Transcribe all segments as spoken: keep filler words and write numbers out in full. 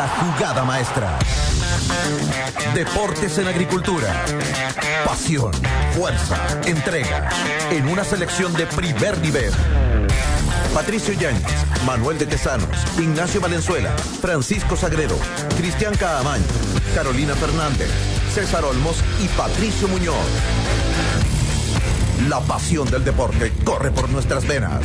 la jugada maestra. Deportes en agricultura. Pasión, fuerza, entrega. En una selección de primer nivel. Patricio Yáñez, Manuel de Tesanos, Ignacio Valenzuela, Francisco Sagredo, Cristian Caamaño, Carolina Fernández, César Olmos y Patricio Muñoz. La pasión del deporte corre por nuestras venas.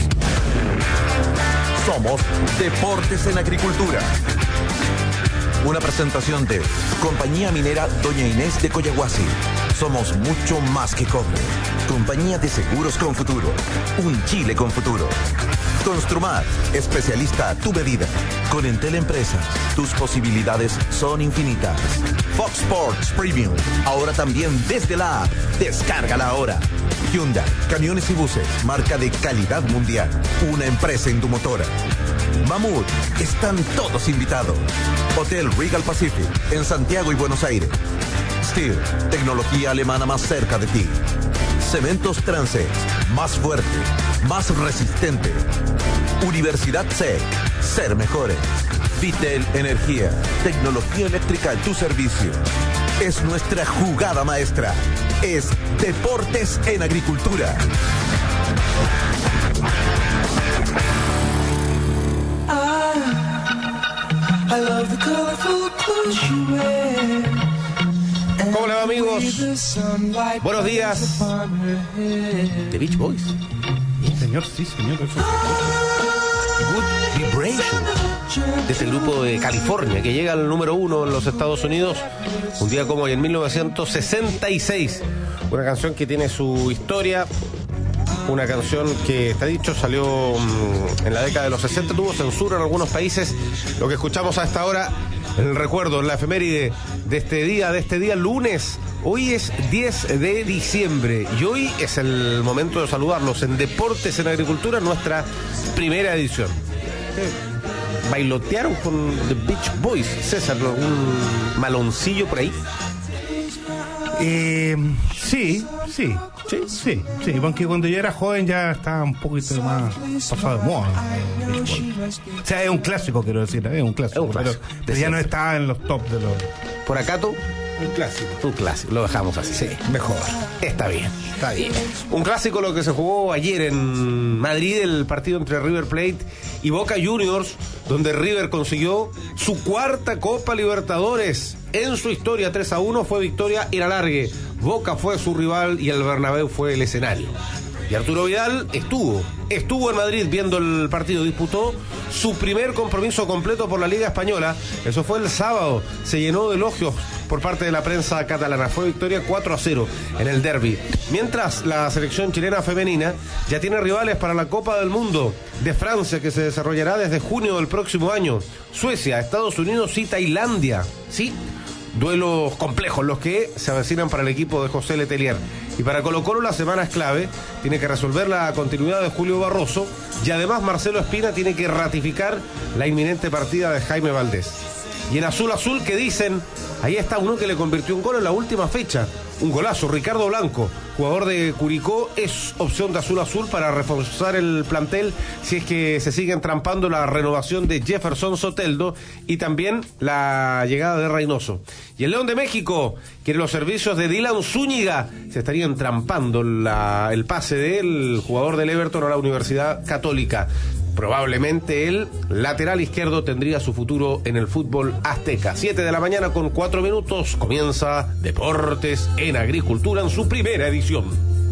Somos Deportes en Agricultura. Una presentación de Compañía Minera Doña Inés de Coyahuasi. Somos mucho más que cobre. Compañía de Seguros con Futuro. Un Chile con futuro. Construmat, especialista a tu medida. Con Entel Empresas, tus posibilidades son infinitas. Fox Sports Premium, ahora también desde la app. Descárgala ahora. Hyundai, camiones y buses, marca de calidad mundial. Una empresa indumotora. Mamut, están todos invitados. Hotel Regal Pacific, en Santiago y Buenos Aires. Steel, tecnología alemana más cerca de ti. Cementos Transex, más fuerte, más resistente. Universidad C, ser mejores. Vitel Energía, tecnología eléctrica en tu servicio. Es nuestra jugada maestra. Es Deportes en Agricultura. I love the colorful clothes you wear. ¿Cómo le va, amigos? Buenos días. The Beach Boys. Señor, sí, señor. Eso. Good Vibration. De este grupo de California que llega al número uno en los Estados Unidos un día como hoy, en mil novecientos sesenta y seis. Una canción que tiene su historia. Una canción que, está dicho, salió mmm, en la década de los sesenta, tuvo censura en algunos países. Lo que escuchamos a esta hora, en el recuerdo, en la efeméride de este día, de este día lunes. Hoy es diez de diciembre y hoy es el momento de saludarlos en Deportes en Agricultura, nuestra primera edición. ¿Bailotearon con The Beach Boys? César, ¿un maloncillo por ahí? Eh, sí, sí, sí, sí, sí, porque cuando yo era joven ya estaba un poquito más pasado de moda. O sea, es un clásico, quiero decir, es un clásico, es un clásico. pero, pero ya no está en los top de los... ¿Por acá tú? Un clásico. Un clásico, lo dejamos así. Sí, mejor. Está bien. Está bien. Un clásico lo que se jugó ayer en Madrid, el partido entre River Plate y Boca Juniors, donde River consiguió su cuarta Copa Libertadores en su historia. Tres a uno fue victoria inalargue. Boca fue su rival y el Bernabéu fue el escenario. Y Arturo Vidal estuvo, estuvo en Madrid viendo el partido, disputó su primer compromiso completo por la Liga Española. Eso fue el sábado, se llenó de elogios por parte de la prensa catalana. Fue victoria cuatro a cero en el derbi. Mientras la selección chilena femenina ya tiene rivales para la Copa del Mundo de Francia, que se desarrollará desde junio del próximo año. Suecia, Estados Unidos y Tailandia. Sí, duelos complejos los que se avecinan para el equipo de José Letelier. Y para Colo-Colo la semana es clave. Tiene que resolver la continuidad de Julio Barroso y además Marcelo Espina tiene que ratificar la inminente partida de Jaime Valdés. Y en azul azul, ¿qué dicen? Ahí está uno que le convirtió un gol en la última fecha. Un golazo, Ricardo Blanco, jugador de Curicó, es opción de azul azul para reforzar el plantel si es que se sigue entrampando la renovación de Jefferson Soteldo y también la llegada de Reynoso. Y el León de México quiere los servicios de Dylan Zúñiga. Se estaría entrampando la, el pase del jugador del Everton a la Universidad Católica. Probablemente el lateral izquierdo tendría su futuro en el fútbol azteca. Siete de la mañana con cuatro minutos. Comienza Deportes en Agricultura en su primera edición.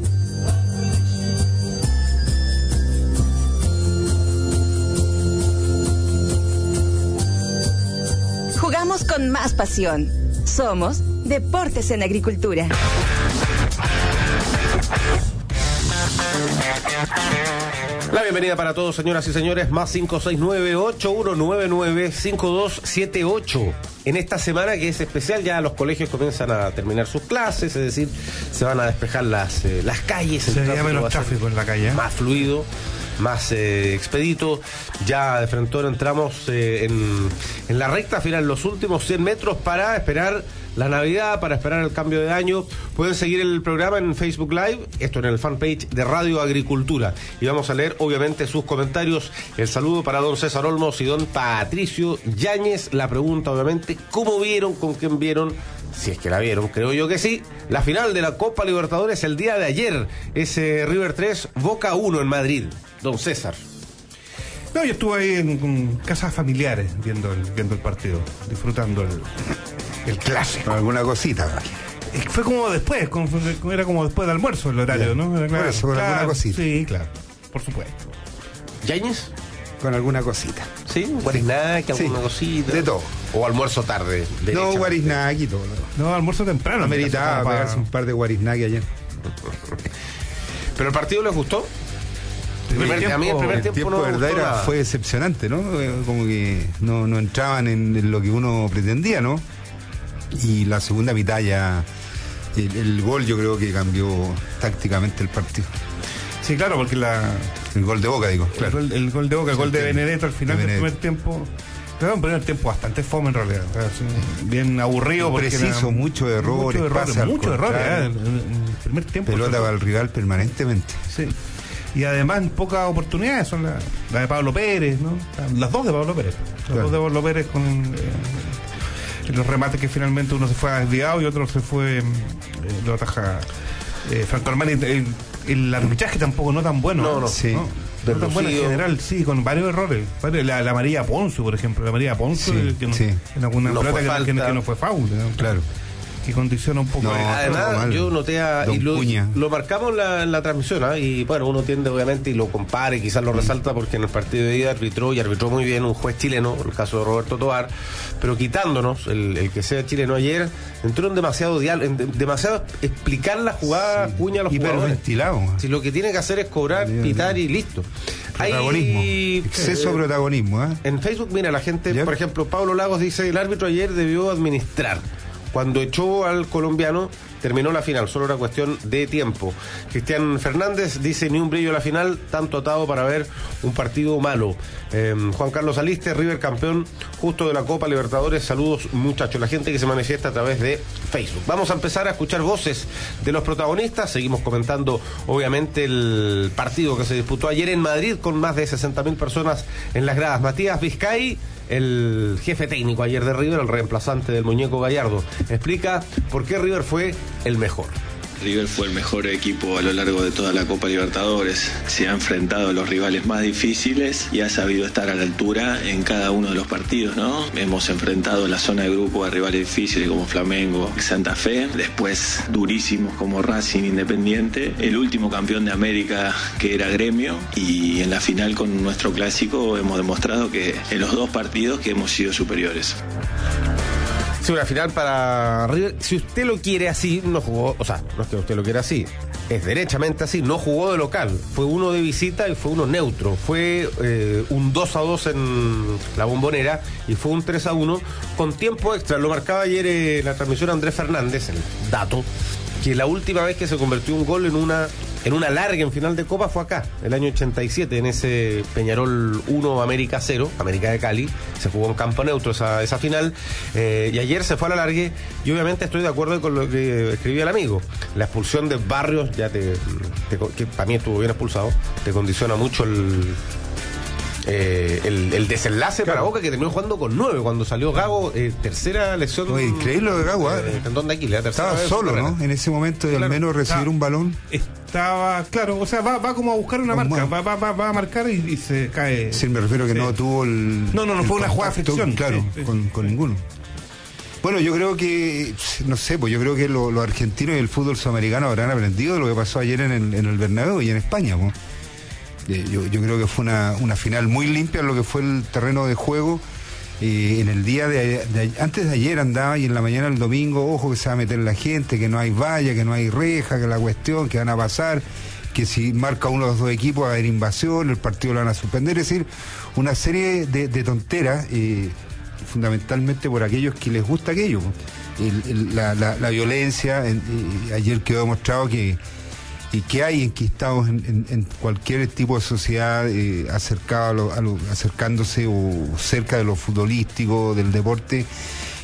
Jugamos con más pasión. Somos Deportes en Agricultura. La bienvenida para todos, señoras y señores. Más cinco seis nueve, ocho uno nueve nueve, cinco dos siete ocho. En esta semana que es especial, ya los colegios comienzan a terminar sus clases, es decir, se van a despejar las, eh, las calles. Se veía menos tráfico en la calle. Más fluido, más eh, expedito. Ya de frente entramos eh, en, en la recta final, los últimos cien metros para esperar la Navidad, para esperar el cambio de año. Pueden seguir el programa en Facebook Live, esto en el fanpage de Radio Agricultura. Y vamos a leer, obviamente, sus comentarios. El saludo para don César Olmos y don Patricio Yáñez. La pregunta, obviamente, ¿cómo vieron, con quién vieron? Si es que la vieron, creo yo que sí. La final de la Copa Libertadores el día de ayer. Ese River tres, Boca uno en Madrid. Don César. No, yo estuve ahí en, en casas familiares viendo el, viendo el partido, disfrutando el, el clásico. Con alguna cosita. Eh, Fue como después, como- era como después del almuerzo el horario, Ya. ¿no? Era Por eso, con alguna cosita. Sí, claro, por supuesto. ¿Yáñez? Con alguna cosita. Sí, un guarisnac, alguna Sí, cosita. de todo. O almuerzo tarde. No, derechamente. guarisnac y todo. No, almuerzo temprano. No en mi casa, meritaba como pegarse para- un par de guarisnac ayer. ¿Pero el partido les gustó? Primer A mí el tiempo- primer El tiempo tiempo no de me verdad gustó era- nada. fue decepcionante, ¿no? Eh, Como que no, no entraban en, en lo que uno pretendía, ¿no? Y la segunda mitad ya, el, el gol yo creo que cambió tácticamente el partido. Sí, claro, porque la, El gol de Boca, digo. el, Claro. gol, el gol de Boca, el Sí, gol de entiendo. Benedetto al final De del primer Benedetto. tiempo. Era un primer tiempo bastante fome en realidad. O sea, sí, bien aburrido. porque Preciso, era- muchos errores, Muchos errores, pase al muchos errores. contrario. ¿eh? En- en el primer tiempo. Pelota sobre para el rival permanentemente. Sí. Y además pocas oportunidades son las la de Pablo Pérez, ¿no? Las dos de Pablo Pérez. Las Claro. dos de Pablo Pérez con eh, los remates que finalmente uno se fue desviado y otro se fue, eh, lo ataja eh, Franco Armani. El, el arbitraje tampoco no tan bueno. No, no. Sí. No, no tan bueno en Deslucido. general, sí, con varios errores. Varios- La, la María Ponzo, por ejemplo, la María Ponzo, Sí, eh, que no, sí. en alguna No pelota fue que, que- falta. que no fue foul, ¿no? Claro. Que condiciona un poco. No, eh, todo Además, mal. yo noté a, Don y lo, Cuña. lo marcamos en la, en la transmisión, ¿ah? Y bueno, uno tiende obviamente y lo compara y quizás lo resalta porque en el partido de ida arbitró y arbitró muy bien un juez chileno, el caso de Roberto Tovar, pero quitándonos el, el que sea chileno ayer, entró en demasiado diálogo, en de- demasiado explicar la jugada Cuña a los jugadores. Hiperventilado. Si lo que tiene que hacer es cobrar, Dios, pitar Dios. y listo. Protagonismo. Hay, Exceso eh, de protagonismo, ¿eh? En Facebook, mira, la gente, ¿Ya? por ejemplo, Pablo Lagos dice, el árbitro ayer debió administrar. Cuando echó al colombiano, terminó la final, solo era cuestión de tiempo. Cristian Fernández dice, ni un brillo a la final, tanto atado para ver un partido malo. Eh, Juan Carlos Aliste, River campeón justo de la Copa Libertadores. Saludos, muchachos, la gente que se manifiesta a través de Facebook. Vamos a empezar a escuchar voces de los protagonistas. Seguimos comentando, obviamente, el partido que se disputó ayer en Madrid con más de sesenta mil personas en las gradas. Matías Vizcay, el jefe técnico ayer de River, el reemplazante del muñeco Gallardo, explica por qué River fue el mejor. River fue el mejor equipo a lo largo de toda la Copa Libertadores. Se ha enfrentado a los rivales más difíciles y ha sabido estar a la altura en cada uno de los partidos, ¿no? Hemos enfrentado en la zona de grupo a rivales difíciles como Flamengo, Santa Fe, después durísimos como Racing, Independiente, el último campeón de América que era Gremio, y en la final con nuestro clásico hemos demostrado que en los dos partidos que hemos sido superiores. Sí, una final para River. Si usted lo quiere así, no jugó, o sea, no es que usted lo quiera así, es derechamente así, no jugó de local. Fue uno de visita y fue uno neutro. Fue eh, un dos a dos en la Bombonera y fue un tres a uno con tiempo extra. Lo marcaba ayer en la transmisión Andrés Fernández, el dato, que la última vez que se convirtió un gol en una en una larga en final de Copa fue acá, el año ochenta y siete, en ese Peñarol uno, América cero, América de Cali. Se jugó en campo neutro esa, esa final, eh, y ayer se fue a la largue, y obviamente estoy de acuerdo con lo que escribía el amigo. La expulsión de Barrios, ya te, te que para mí estuvo bien expulsado, te condiciona mucho el... Eh, el, el desenlace Claro. para Boca, que terminó jugando con nueve cuando salió Gago, eh, tercera lesión. Oye, increíble lo de Gago, ¿eh? eh, tendón de Aquiles, tercera Estaba vez en solo, su ¿no? carrera. En ese momento de Claro. al menos recibir Estaba- un balón. Estaba, claro, o sea, va, va como a buscar una Como marca, a- va, va, va, va a marcar y, y se cae. Sí, me refiero que Sí. no tuvo el. No, no, no el fue una jugada contacto, fricción, Claro, sí, sí. Con, con ninguno. Bueno, yo creo que, no sé, pues yo creo que lo- los argentinos y el fútbol sudamericano habrán aprendido de lo que pasó ayer en el, en el Bernabéu y en España, pues. Eh, Yo, yo creo que fue una, una final muy limpia en lo que fue el terreno de juego. Eh, en el día de, de- antes de ayer andaba y en la mañana del domingo, ojo que se va a meter la gente, que no hay valla, que no hay reja, que la cuestión, que van a pasar, que si marca uno de los dos equipos va a haber invasión, el partido lo van a suspender, es decir, una serie de, de tonteras, eh, fundamentalmente por aquellos que les gusta aquello. El- el- la, la- la violencia, en- eh, ayer quedó demostrado que y que hay enquistados en, en, en cualquier tipo de sociedad eh, acercado a lo, a lo- acercándose o cerca de lo futbolístico, del deporte,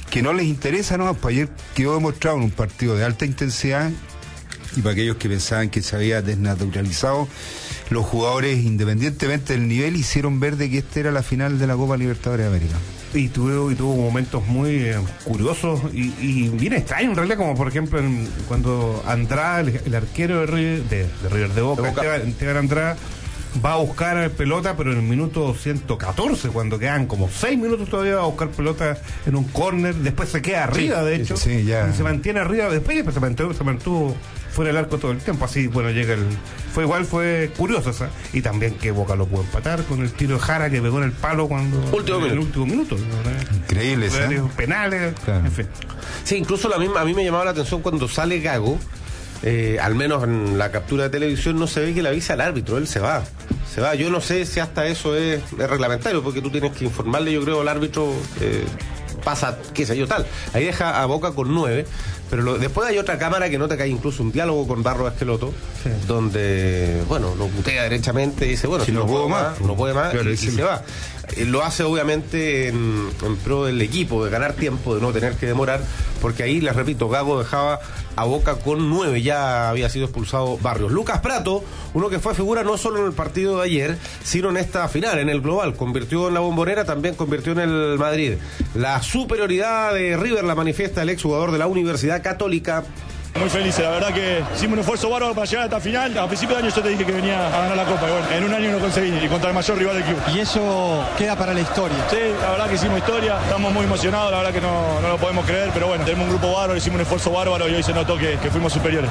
que no les interesa, ¿no? Pues ayer quedó demostrado en un partido de alta intensidad, y para aquellos que pensaban que se había desnaturalizado, los jugadores, independientemente del nivel, hicieron ver de que esta era la final de la Copa Libertadores de América. Y tuvo, y tuvo momentos muy eh, curiosos y, y bien extraños en realidad, como por ejemplo en, cuando Andrada, el, el arquero de River de, de, River de Boca, de Boca. Esteban, Esteban Andrada, va a buscar pelota, pero en el minuto ciento catorce, cuando quedan como seis minutos todavía, va a buscar pelota en un córner, después se queda arriba, sí, de hecho, sí, ya. Y se mantiene arriba, después se mantuvo, se mantuvo fuera del arco todo el tiempo, así, bueno, llega el... Fue igual, fue curioso, esa, y también que Boca lo pudo empatar con el tiro de Jara que pegó en el palo cuando... Último en minuto. el último minuto. ¿No? Increíble, ¿sí? Penales, claro. En fin. Sí, incluso la misma, a mí me llamaba la atención cuando sale Gago, eh, al menos en la captura de televisión no se ve que le avisa al árbitro, él se va. Se va, yo no sé si hasta eso es, es reglamentario, porque tú tienes que informarle, yo creo, al árbitro, eh, pasa, qué sé yo, tal. Ahí deja a Boca con nueve, pero lo, después hay otra cámara que nota que hay incluso un diálogo con Barros Esqueloto, sí, donde, bueno, lo putea derechamente y dice, bueno, si, si no, no puedo más, no puede más, claro, y, y se va. Eh, lo hace obviamente en, en pro del equipo, de ganar tiempo, de no tener que demorar, porque ahí, les repito, Gago dejaba a Boca con nueve, ya había sido expulsado Barrios. Lucas Prato, uno que fue figura no solo en el partido de ayer, sino en esta final, en el global, convirtió en la Bombonera, también convirtió en el Madrid. La superioridad de River la manifiesta el exjugador de la Universidad Católica. Muy feliz, la verdad que hicimos un esfuerzo bárbaro para llegar a esta final. A principio de año yo te dije que venía a ganar la Copa, y bueno, en un año lo conseguí, y contra el mayor rival del club. Y eso queda para la historia. Sí, la verdad que hicimos historia, estamos muy emocionados, la verdad que no, no lo podemos creer, pero bueno, tenemos un grupo bárbaro, hicimos un esfuerzo bárbaro y hoy se notó que, que fuimos superiores.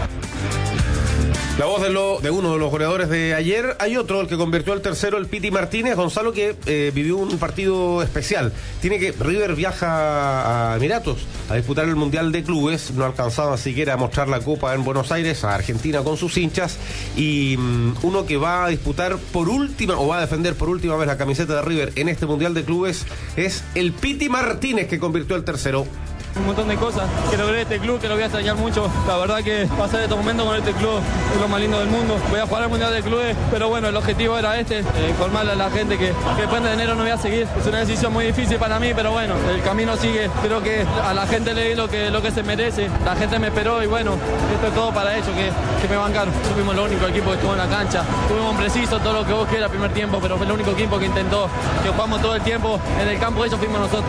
La voz de, lo, de uno de los goleadores de ayer. Hay otro, el que convirtió al tercero, el Piti Martínez, Gonzalo, que eh, vivió un partido especial. Tiene que River viaja a Emiratos a disputar el Mundial de Clubes. No alcanzaba siquiera a mostrar la Copa en Buenos Aires, a Argentina con sus hinchas. Y um, uno que va a disputar por última, o va a defender por última vez la camiseta de River en este Mundial de Clubes, es el Piti Martínez, que convirtió al tercero. Un montón de cosas que logré este club, que lo voy a extrañar mucho. La verdad que pasar estos momentos con este club es lo más lindo del mundo. Voy a jugar al Mundial de Clubes, pero bueno, el objetivo era este, eh, informarle a la gente que, que después de enero no voy a seguir. Es una decisión muy difícil para mí, pero bueno, el camino sigue. Creo que a la gente le di lo que, lo que se merece. La gente me esperó y bueno, esto es todo para ellos, que, que me bancaron. Fuimos el único equipo que estuvo en la cancha. Tuvimos preciso todo lo que vos quieras primer tiempo, pero fue el único equipo que intentó, que jugamos todo el tiempo en el campo, ellos fuimos nosotros.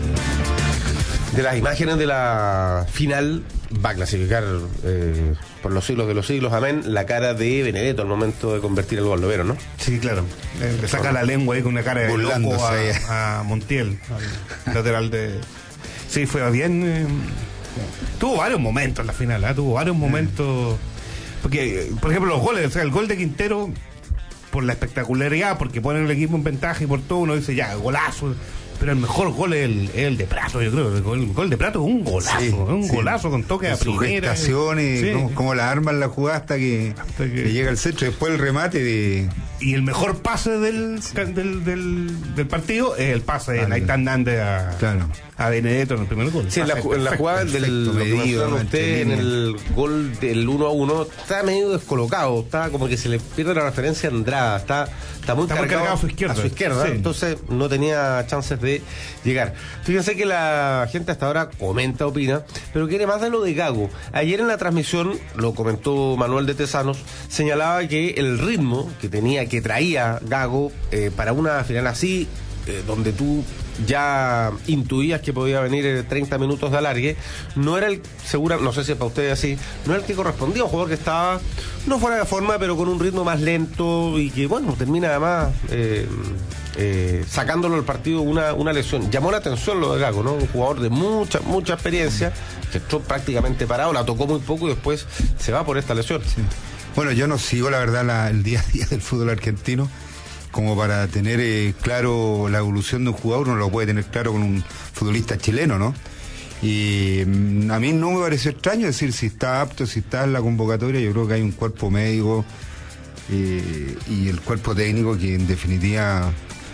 De las imágenes de la final va a clasificar eh, por los siglos de los siglos, amén, la cara de Benedetto al momento de convertir el gol, ¿lo vieron, no? Sí, claro. Eh, le saca la lengua ahí con una cara de loco a, a Montiel, al lateral de... Sí, fue bien... Eh, tuvo varios momentos en la final, ¿eh? Tuvo varios momentos... Porque, por ejemplo, los goles, o sea, el gol de Quintero, por la espectacularidad, porque ponen el equipo en ventaja y por todo, uno dice, ya, golazo... Pero el mejor gol es el, es el de Prato, yo creo. El gol, el gol de Prato es un golazo, sí, es un sí. golazo con toque a primera. Sugestaciones, sí. como, como la arma en la jugada hasta que, hasta que... que llega el centro, después el remate de... Y el mejor pase del, del, del, del partido es el pase de Naitán Nández a, claro. a Benedetto en el primer gol. Sí, en la, perfecto, en la jugada del medido, usted, en el gol del uno a uno, está medio descolocado, está como que se le pierde la referencia a Andrada, está, está muy está cargado, cargado a su izquierda, a su izquierda sí. Entonces no tenía chances de llegar. Fíjense que la gente hasta ahora comenta, opina, pero quiere más de lo de Gago. Ayer en la transmisión, lo comentó Manuel de Tesanos, señalaba que el ritmo que tenía, que traía Gago eh, para una final así, eh, donde tú ya intuías que podía venir treinta minutos de alargue, no era el, segura, no sé si es para ustedes así, no era el que correspondía, un jugador que estaba no fuera de forma, pero con un ritmo más lento y que bueno, termina además eh, eh, sacándolo del partido una, una lesión. Llamó la atención lo de Gago, ¿no? Un jugador de mucha, mucha experiencia, que entró prácticamente parado, la tocó muy poco y después se va por esta lesión. Sí. Bueno, yo no sigo la verdad la, el día a día del fútbol argentino, como para tener eh, claro la evolución de un jugador, uno lo puede tener claro con un futbolista chileno, ¿no? Y mm, a mí no me pareció extraño decir si está apto, si está en la convocatoria. Yo creo que hay un cuerpo médico eh, y el cuerpo técnico que en definitiva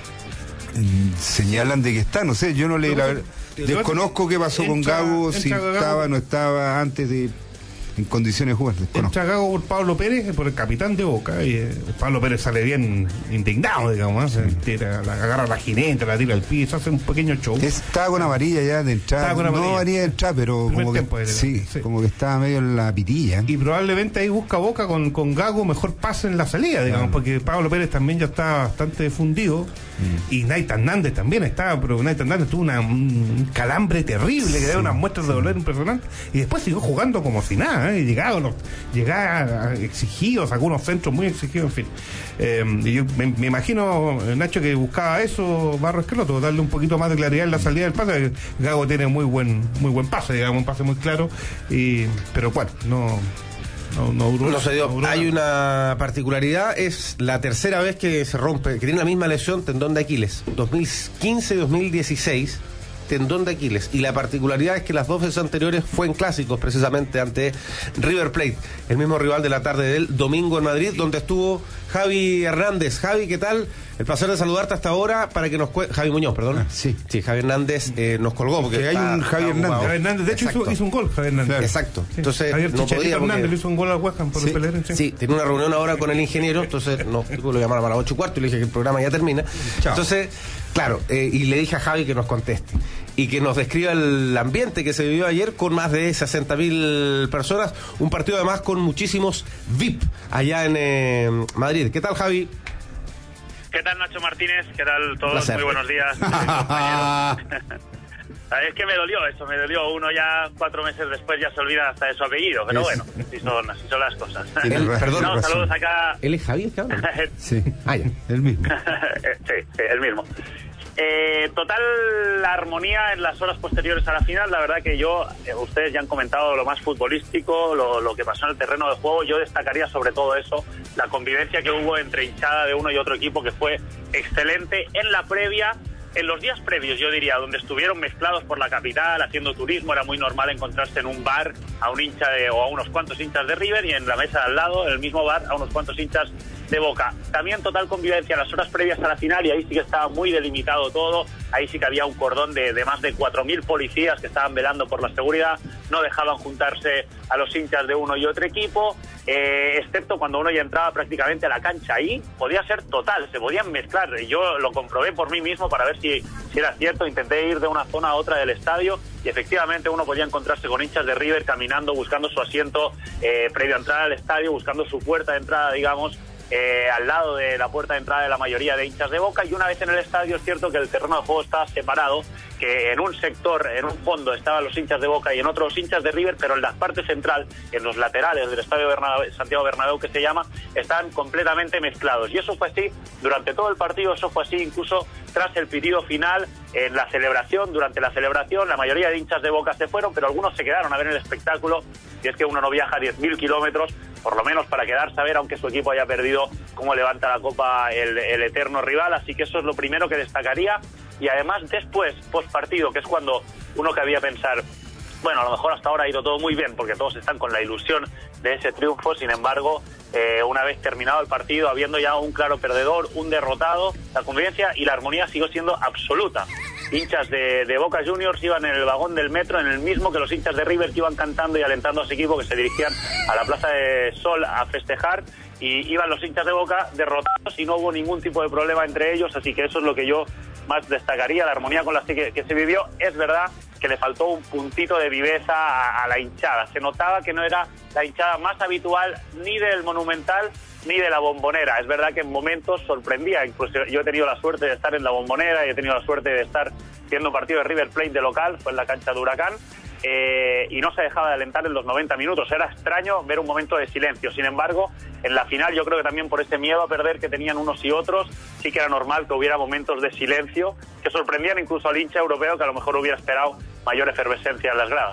mm, señalan de que está, no sé, yo no le la, desconozco qué pasó con Gago, si estaba, no estaba antes de... en condiciones de jugar. Entra Gago por Pablo Pérez, por el capitán de Boca, y eh, Pablo Pérez sale bien indignado, digamos, ¿eh? tira, la, agarra la jineta, la tira al piso, hace un pequeño show. Estaba con amarilla ya de entrada, no amarilla. amarilla de entrada, pero Primer como que, tiempo, sí, sí. como que estaba medio en la pitilla. Y probablemente ahí busca Boca con, con Gago mejor pase en la salida, digamos, claro. porque Pablo Pérez también ya está bastante fundido, mm. y Nathan Hernández también estaba, pero Nathan Hernández tuvo una, un calambre terrible, que sí, da unas muestras de dolor impresionantes, y después siguió jugando como si nada, ¿eh? y llegaba, los, llegaba exigido, sacó unos centros muy exigidos, en fin. Eh, y yo me, me imagino, Nacho, que buscaba eso Barro Esqueloto, darle un poquito más de claridad en la salida del pase. Gago tiene muy buen muy buen pase, digamos, un pase muy claro, y pero bueno, no No, no, duró, no se dio. No duró. Hay una particularidad, es la tercera vez que se rompe, que tiene la misma lesión, tendón de Aquiles, dos mil quince y dos mil dieciséis, tendón de Aquiles, y la particularidad es que las dos veces anteriores fue en clásicos, precisamente ante River Plate, el mismo rival de la tarde del domingo en Madrid, donde estuvo Javi Hernández. Javi, ¿qué tal? El placer de saludarte hasta ahora para que nos cuente. Javi Muñoz, perdón. Ah, sí. Sí, Javi Hernández eh, nos colgó porque que hay está, un Javi Hernández. Javi Hernández, de hecho hizo, hizo un gol, Javi Hernández. Claro. Exacto. Sí. Entonces, Javier no podía Hernández porque... le hizo un gol al West Ham por sí, el Pellegrini. Sí. sí, tiene una reunión ahora con el ingeniero, entonces no, lo llamaron a las ocho y cuarto y le dije que el programa ya termina. Chao. Entonces, claro, eh, y le dije a Javi que nos conteste y que nos describa el ambiente que se vivió ayer con más de sesenta mil personas, un partido además con muchísimos V I P allá en eh, Madrid. ¿Qué tal, Javi? ¿Qué tal, Nacho Martínez? ¿Qué tal todos? Placer. Muy buenos días. Es que me dolió eso, me dolió. Uno ya cuatro meses después ya se olvida hasta de su apellido, pero bueno, así son, así son las cosas. El, perdón, no, saludos acá. ¿Él es Javi, que habla? Sí, ah, ya. el mismo. sí, sí, el mismo. Eh, total la armonía en las horas posteriores a la final. La verdad que yo, eh, ustedes ya han comentado lo más futbolístico, lo, lo que pasó en el terreno de juego. Yo destacaría sobre todo eso, la convivencia que hubo entre hinchada de uno y otro equipo, que fue excelente en la previa. En los días previos, yo diría, donde estuvieron mezclados por la capital, haciendo turismo, era muy normal encontrarse en un bar a un hincha de, o a unos cuantos hinchas de River, y en la mesa de al lado, en el mismo bar, a unos cuantos hinchas de Boca. También total convivencia en las horas previas a la final, y ahí sí que estaba muy delimitado todo. Ahí sí que había un cordón de, de más de cuatro mil policías que estaban velando por la seguridad, no dejaban juntarse a los hinchas de uno y otro equipo, eh, excepto cuando uno ya entraba prácticamente a la cancha. Ahí podía ser total, se podían mezclar. Yo lo comprobé por mí mismo para ver si, si era cierto. Intenté ir de una zona a otra del estadio y efectivamente uno podía encontrarse con hinchas de River caminando, buscando su asiento eh, previo a entrar al estadio, buscando su puerta de entrada, digamos, Eh, al lado de la puerta de entrada de la mayoría de hinchas de Boca. Y una vez en el estadio es cierto que el terreno de juego estaba separado, que en un sector, en un fondo estaban los hinchas de Boca y en otros los hinchas de River, pero en la parte central, en los laterales del estadio Bernabéu, Santiago Bernabéu que se llama, están completamente mezclados. Y eso fue así durante todo el partido, eso fue así incluso tras el pitido final, en la celebración, durante la celebración. La mayoría de hinchas de Boca se fueron, pero algunos se quedaron a ver el espectáculo, y es que uno no viaja diez mil kilómetros, por lo menos para quedarse a ver, aunque su equipo haya perdido, cómo levanta la copa el, el eterno rival. Así que eso es lo primero que destacaría. Y además después, post partido, que es cuando uno cabía pensar, bueno, a lo mejor hasta ahora ha ido todo muy bien, porque todos están con la ilusión de ese triunfo. Sin embargo, eh, una vez terminado el partido, habiendo ya un claro perdedor, un derrotado, la convivencia y la armonía siguió siendo absoluta. Hinchas de, de Boca Juniors iban en el vagón del metro, en el mismo que los hinchas de River, que iban cantando y alentando a su equipo, que se dirigían a la Plaza de Sol a festejar, y iban los hinchas de Boca derrotados y no hubo ningún tipo de problema entre ellos. Así que eso es lo que yo más destacaría, la armonía con la que, que se vivió. Es verdad que le faltó un puntito de viveza a, a la hinchada. Se notaba que no era la hinchada más habitual ni del Monumental ni de la Bombonera. Es verdad que en momentos sorprendía. Incluso yo he tenido la suerte de estar en la Bombonera y he tenido la suerte de estar viendo un partido de River Plate de local, fue en la cancha de Huracán, eh, y no se dejaba de alentar en los noventa minutos. Era extraño ver un momento de silencio. Sin embargo, en la final, yo creo que también por ese miedo a perder que tenían unos y otros, sí que era normal que hubiera momentos de silencio que sorprendían incluso al hincha europeo, que a lo mejor hubiera esperado mayor efervescencia en las gradas.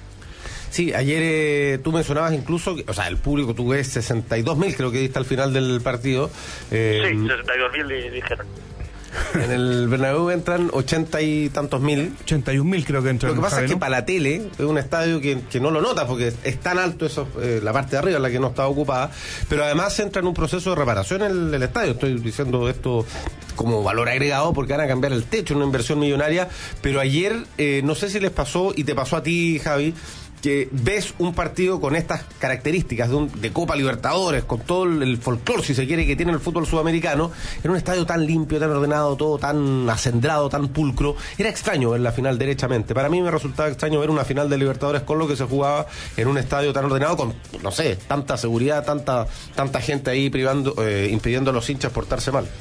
Sí, ayer eh, tú mencionabas incluso, que, o sea, el público, tú ves sesenta y dos mil, creo que diste al final del partido. Eh, sí, sesenta y dos mil dijeron. En el Bernabéu entran ochenta y tantos mil. ochenta y un mil creo que entran. Lo que pasa ¿sabe, es que no? para la tele es un estadio que, que no lo notas porque es tan alto, eso, eh, la parte de arriba es la que no está ocupada, pero además entra en un proceso de reparación el, el estadio. Estoy diciendo esto como valor agregado porque van a cambiar el techo, una inversión millonaria, pero ayer, eh, no sé si les pasó y te pasó a ti, Javi, que ves un partido con estas características de, un, de Copa Libertadores, con todo el, el folclore, si se quiere, que tiene el fútbol sudamericano, en un estadio tan limpio, tan ordenado, todo tan acendrado, tan pulcro. Era extraño ver la final derechamente. Para mí me resultaba extraño ver una final de Libertadores con lo que se jugaba en un estadio tan ordenado, con, no sé, tanta seguridad, tanta tanta gente ahí privando, eh, impidiendo a los hinchas portarse mal.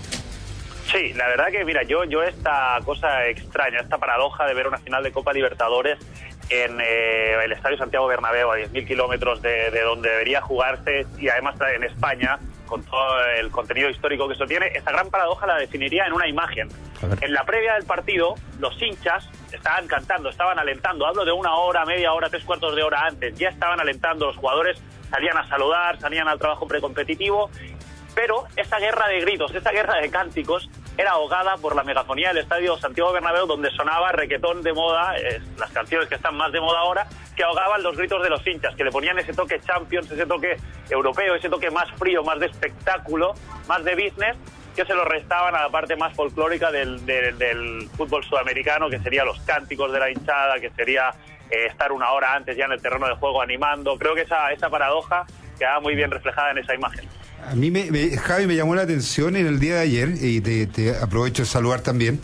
Sí, la verdad que, mira, yo, yo esta cosa extraña, esta paradoja de ver una final de Copa Libertadores en eh, el Estadio Santiago Bernabéu, a diez mil kilómetros de, de donde debería jugarse, y además en España, con todo el contenido histórico que eso tiene, esa gran paradoja la definiría en una imagen. En la previa del partido, los hinchas estaban cantando, estaban alentando, hablo de una hora, media hora, tres cuartos de hora antes, ya estaban alentando, los jugadores salían a saludar, salían al trabajo precompetitivo, pero esa guerra de gritos, esa guerra de cánticos era ahogada por la megafonía del Estadio Santiago Bernabéu, donde sonaba reggaetón de moda, eh, las canciones que están más de moda ahora, que ahogaban los gritos de los hinchas, que le ponían ese toque Champions, ese toque europeo, ese toque más frío, más de espectáculo, más de business, que se lo restaban a la parte más folclórica del, del, del fútbol sudamericano, que serían los cánticos de la hinchada, que sería eh, estar una hora antes ya en el terreno de juego animando. Creo que esa, esa paradoja queda muy bien reflejada en esa imagen. A mí, me, me, Javi, me llamó la atención en el día de ayer, y te, te aprovecho de saludar también.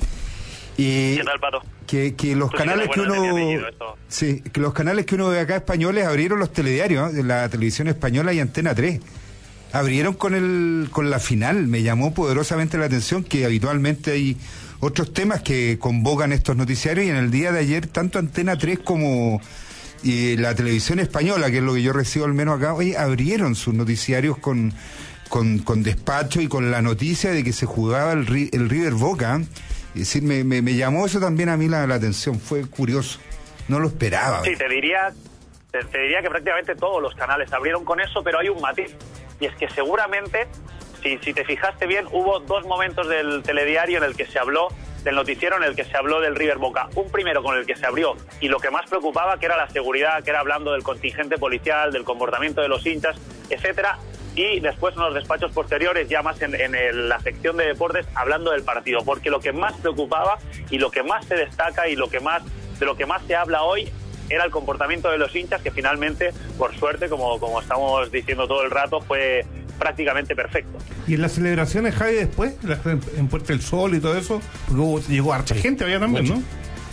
Y ¿qué tal, Pato? Que, que los canales que uno sí, que los canales que uno ve acá españoles abrieron los telediarios, ¿no? La televisión española y Antena tres. Abrieron con el con la final. Me llamó poderosamente la atención que habitualmente hay otros temas que convocan estos noticiarios, y en el día de ayer tanto Antena tres como y la televisión española, que es lo que yo recibo al menos acá, hoy abrieron sus noticiarios con, con, con despacho y con la noticia de que se jugaba el, el River Boca. Es decir, me, me, me llamó eso también a mí la, la atención, fue curioso, no lo esperaba. Sí, te diría, te, te diría que prácticamente todos los canales abrieron con eso, pero hay un matiz, y es que seguramente, si, si te fijaste bien, hubo dos momentos del telediario en el que se habló del noticiero en el que se habló del River Boca. Un primero con el que se abrió, y lo que más preocupaba, que era la seguridad, que era hablando del contingente policial, del comportamiento de los hinchas, etcétera, y después unos despachos posteriores, ya más en, en el, la sección de deportes, hablando del partido, porque lo que más preocupaba y lo que más se destaca y lo que más de lo que más se habla hoy era el comportamiento de los hinchas, que finalmente, por suerte, como, como estamos diciendo todo el rato, fue prácticamente perfecto. ¿Y en las celebraciones, Javi, después? En Puerta del Sol y todo eso, porque hubo, llegó harta gente había también, ¿no?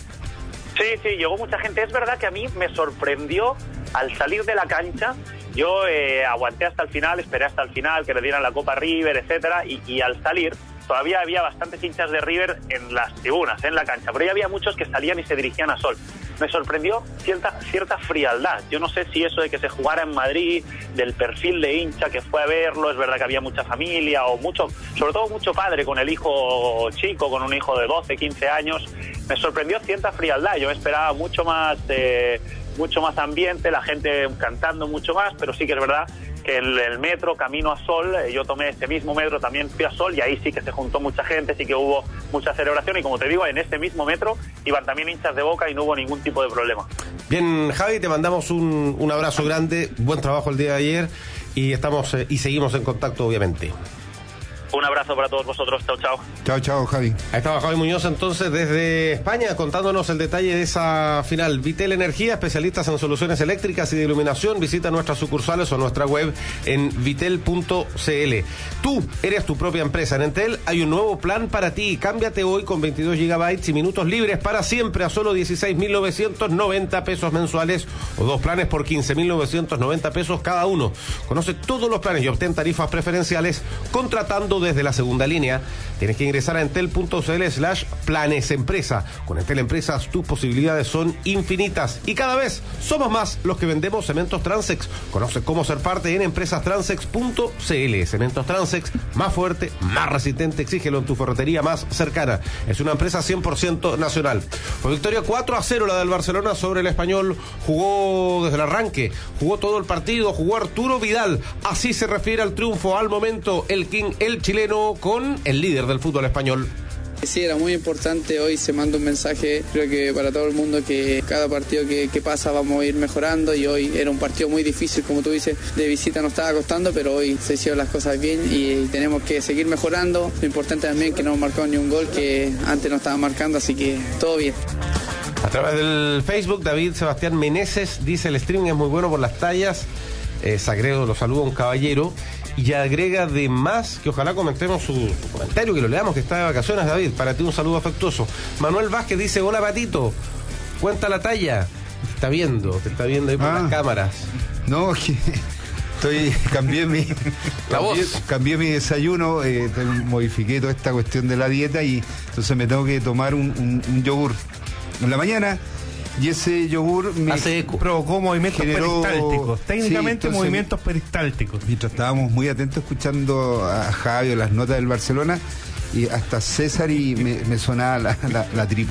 Sí, sí, llegó mucha gente. Es verdad que a mí me sorprendió al salir de la cancha. Yo eh, aguanté hasta el final, esperé hasta el final, que le dieran la Copa River, etcétera, y, y al salir todavía había bastantes hinchas de River en las tribunas, en la cancha, pero ya había muchos que salían y se dirigían a Sol. Me sorprendió cierta, cierta frialdad. Yo no sé si eso de que se jugara en Madrid, del perfil de hincha que fue a verlo, es verdad que había mucha familia, o mucho, sobre todo mucho padre con el hijo chico, con un hijo de doce, quince años. Me sorprendió cierta frialdad. Yo esperaba mucho más, eh, mucho más ambiente, la gente cantando mucho más, pero sí que es verdad que el, el metro camino a Sol, eh, yo tomé ese mismo metro, también fui a Sol, y ahí sí que se juntó mucha gente, sí que hubo mucha celebración, y como te digo, en este mismo metro iban también hinchas de Boca y no hubo ningún tipo de problema. Bien, Javi, te mandamos un, un abrazo grande, buen trabajo el día de ayer, y estamos eh, y seguimos en contacto, obviamente. Un abrazo para todos vosotros. Chao, chao. Chao, chao, Javi. Ahí estaba Javi Muñoz entonces desde España contándonos el detalle de esa final. Vitel Energía, especialistas en soluciones eléctricas y de iluminación. Visita nuestras sucursales o nuestra web en vitel punto c l. Tú eres tu propia empresa. En Entel hay un nuevo plan para ti. Cámbiate hoy con veintidós gigabytes y minutos libres para siempre a solo dieciséis mil novecientos noventa pesos mensuales, o dos planes por quince mil novecientos noventa pesos cada uno. Conoce todos los planes y obtén tarifas preferenciales contratando desde la segunda línea. Tienes que ingresar a entel punto c l slash planes empresa. Con Entel Empresas tus posibilidades son infinitas y cada vez somos más los que vendemos cementos Transex. Conoce cómo ser parte en empresas transex punto c l. Cementos Transex, más fuerte, más resistente, exígelo en tu ferretería más cercana. Es una empresa cien por ciento nacional. Fue victoria cuatro a cero la del Barcelona sobre el Español. Jugó desde el arranque, jugó todo el partido, jugó Arturo Vidal. Así se refiere al triunfo al momento el King, el chileno, con el líder del fútbol español. Sí, era muy importante. Hoy se manda un mensaje, creo que para todo el mundo, que cada partido que, que pasa vamos a ir mejorando, y hoy era un partido muy difícil, como tú dices, de visita nos estaba costando, pero hoy se hicieron las cosas bien y tenemos que seguir mejorando. Lo importante también que no hemos marcado ni un gol, que antes no estaban marcando, así que todo bien. A través del Facebook, David Sebastián Meneses dice: el streaming es muy bueno por las tallas. Eh, Sagredo lo saluda un caballero y agrega de más que ojalá comentemos su, su comentario, que lo leamos, que está de vacaciones. David, para ti un saludo afectuoso. Manuel Vázquez dice: hola Patito, cuenta la talla. Te está viendo, te está viendo ahí por ah, las cámaras. No, que estoy, cambié mi la cambié, voz. cambié mi desayuno, eh, modifiqué toda esta cuestión de la dieta y entonces me tengo que tomar un, un, un yogur en la mañana. Y ese yogur me Hace eco. provocó movimientos generó, peristálticos. Técnicamente, sí, entonces, movimientos peristálticos. Mientras estábamos muy atentos escuchando a Javi, las notas del Barcelona, y hasta César y me, me sonaba la, la, la tripa.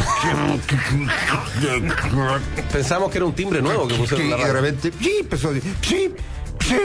Pensamos que era un timbre nuevo que pusieron y la de repente, sí, empezó a decir, sí, sí.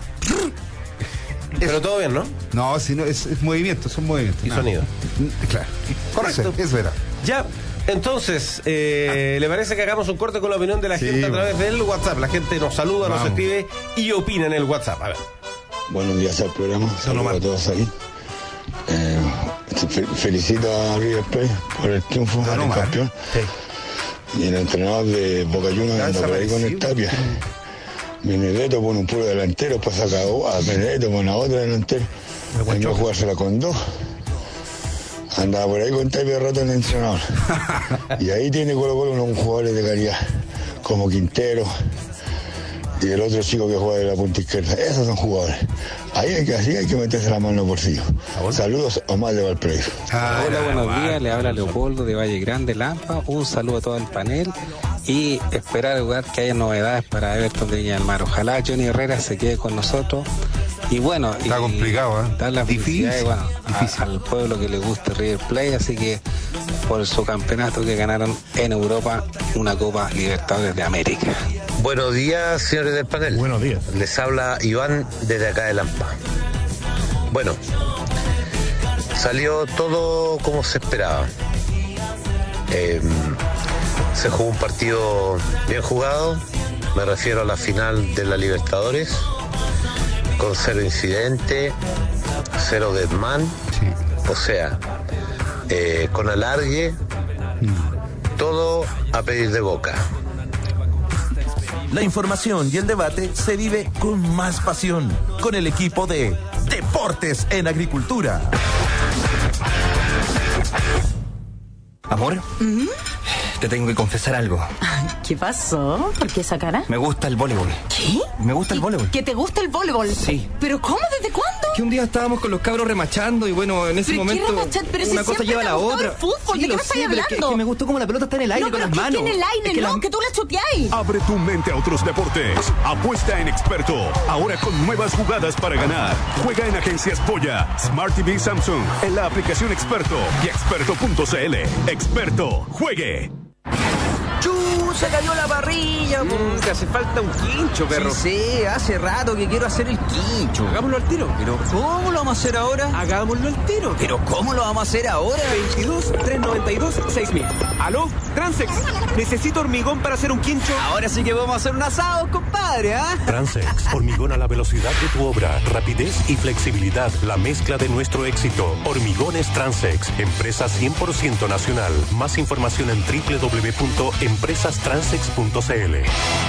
Pero es, todo bien, ¿no? No, si no, es, es movimiento, son movimientos. Y nada. Sonido. Claro. Correcto. Eso, eso era. Ya. Entonces, eh, ¿le parece que hagamos un corte con la opinión de la sí, gente a través del WhatsApp? La gente nos saluda, Vamos. nos escribe y opina en el WhatsApp. A ver. Buenos días al programa. Saludos a todos ahí. Eh, fe- felicito a River Plate por el triunfo del no campeón. Sí. Y el entrenador de Boca Juniors anda por ahí con el Tapia. Benedetto pone un puro delantero para sacar a Benedetto pone a otro delantero. Hay que jugársela con dos. Andaba por ahí con Tapia de rato en el entrenador. Y ahí tiene Colo Colo unos jugadores de calidad, como Quintero y el otro chico que juega de la punta izquierda. Esos son jugadores. Ahí hay que, así hay que meterse la mano en los bolsillos. Saludos, Omar de Valparaíso. Ah, Hola, buenos días. Le habla Leopoldo de Valle Grande, Lampa. Un saludo a todo el panel y esperar que haya novedades para Everton de Viña del Mar. Ojalá Johnny Herrera se quede con nosotros. Y bueno, está y complicado, ¿eh? Dar la difícil, y, bueno, difícil. A, al pueblo que le guste River Plate, así que por su campeonato que ganaron en Europa una Copa Libertadores de América. Buenos días, señores del panel. Buenos días. Les habla Iván desde acá de Lampa. Bueno, salió todo como se esperaba. Eh, se jugó un partido bien jugado, me refiero a la final de la Libertadores, con cero incidente, cero deadman, sí. O sea, eh, con alargue, mm. todo a pedir de Boca. La información y el debate se vive con más pasión con el equipo de Deportes en Agricultura. Amor, ¿Mm? te tengo que confesar algo. ¿Qué pasó? ¿Por qué esa cara? Me gusta el voleibol. ¿Qué? Me gusta el voleibol. ¿Que te gusta el voleibol? Sí. ¿Pero cómo? ¿Desde cuándo? Que un día estábamos con los cabros remachando y bueno, en ese ¿Pero momento qué remachar? Pero una si cosa lleva a la otra. El fútbol, sí, ¿de qué me lo estás sé, hablando? pero es que, que me gustó cómo la pelota está en el aire no, con las pero manos. Que en el aire, es que no, la... que tú la choteáis. Abre tu mente a otros deportes. Apuesta en Experto. Ahora con nuevas jugadas para ganar. Juega en Agencias Polla, Smart T V Samsung, en la aplicación Experto y experto punto c l. Experto, juegue. ¡Chu! Se cayó la parrilla. Mm, que hace falta un quincho, perro. Sí, sí, hace rato que quiero hacer el quincho. Hagámoslo al tiro. Pero ¿cómo lo vamos a hacer ahora? Hagámoslo al tiro. Pero ¿cómo lo vamos a hacer ahora? veintidós, trescientos noventa y dos, seis mil. ¿Aló? Transex. Necesito hormigón para hacer un quincho. Ahora sí que vamos a hacer un asado, compadre, ¿ah? ¿eh? Transex. Hormigón a la velocidad de tu obra. Rapidez y flexibilidad. La mezcla de nuestro éxito. Hormigones Transex. Empresa cien por ciento nacional. Más información en doble u doble u doble u punto empresas transex punto c l.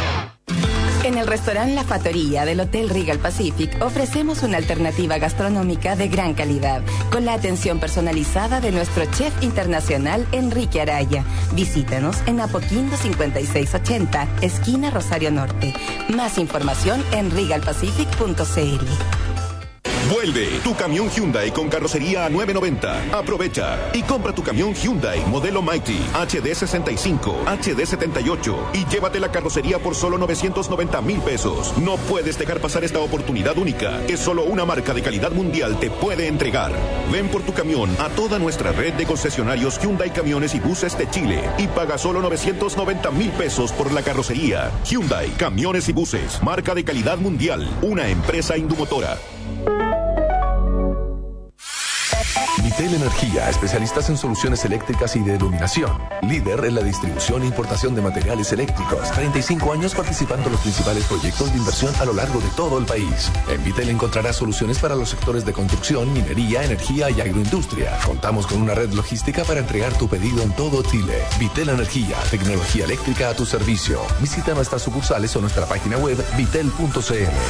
En el restaurante La Fatoría del Hotel Regal Pacific ofrecemos una alternativa gastronómica de gran calidad, con la atención personalizada de nuestro chef internacional Enrique Araya. Visítanos en Apoquindo cincuenta y seis ochenta, esquina Rosario Norte. Más información en regal pacific punto c l. Vuelve tu camión Hyundai con carrocería a nueve noventa. Aprovecha y compra tu camión Hyundai modelo Mighty H D sesenta y cinco, H D setenta y ocho y llévate la carrocería por solo novecientos noventa mil pesos. No puedes dejar pasar esta oportunidad única que solo una marca de calidad mundial te puede entregar. Ven por tu camión a toda nuestra red de concesionarios Hyundai Camiones y Buses de Chile y paga solo novecientos noventa mil pesos por la carrocería. Hyundai Camiones y Buses, marca de calidad mundial, una empresa Indumotora. Vitel Energía, especialistas en soluciones eléctricas y de iluminación. Líder en la distribución e importación de materiales eléctricos. treinta y cinco años participando en los principales proyectos de inversión a lo largo de todo el país. En Vitel encontrarás soluciones para los sectores de construcción, minería, energía y agroindustria. Contamos con una red logística para entregar tu pedido en todo Chile. Vitel Energía, tecnología eléctrica a tu servicio. Visita nuestras sucursales o nuestra página web vitel punto c l.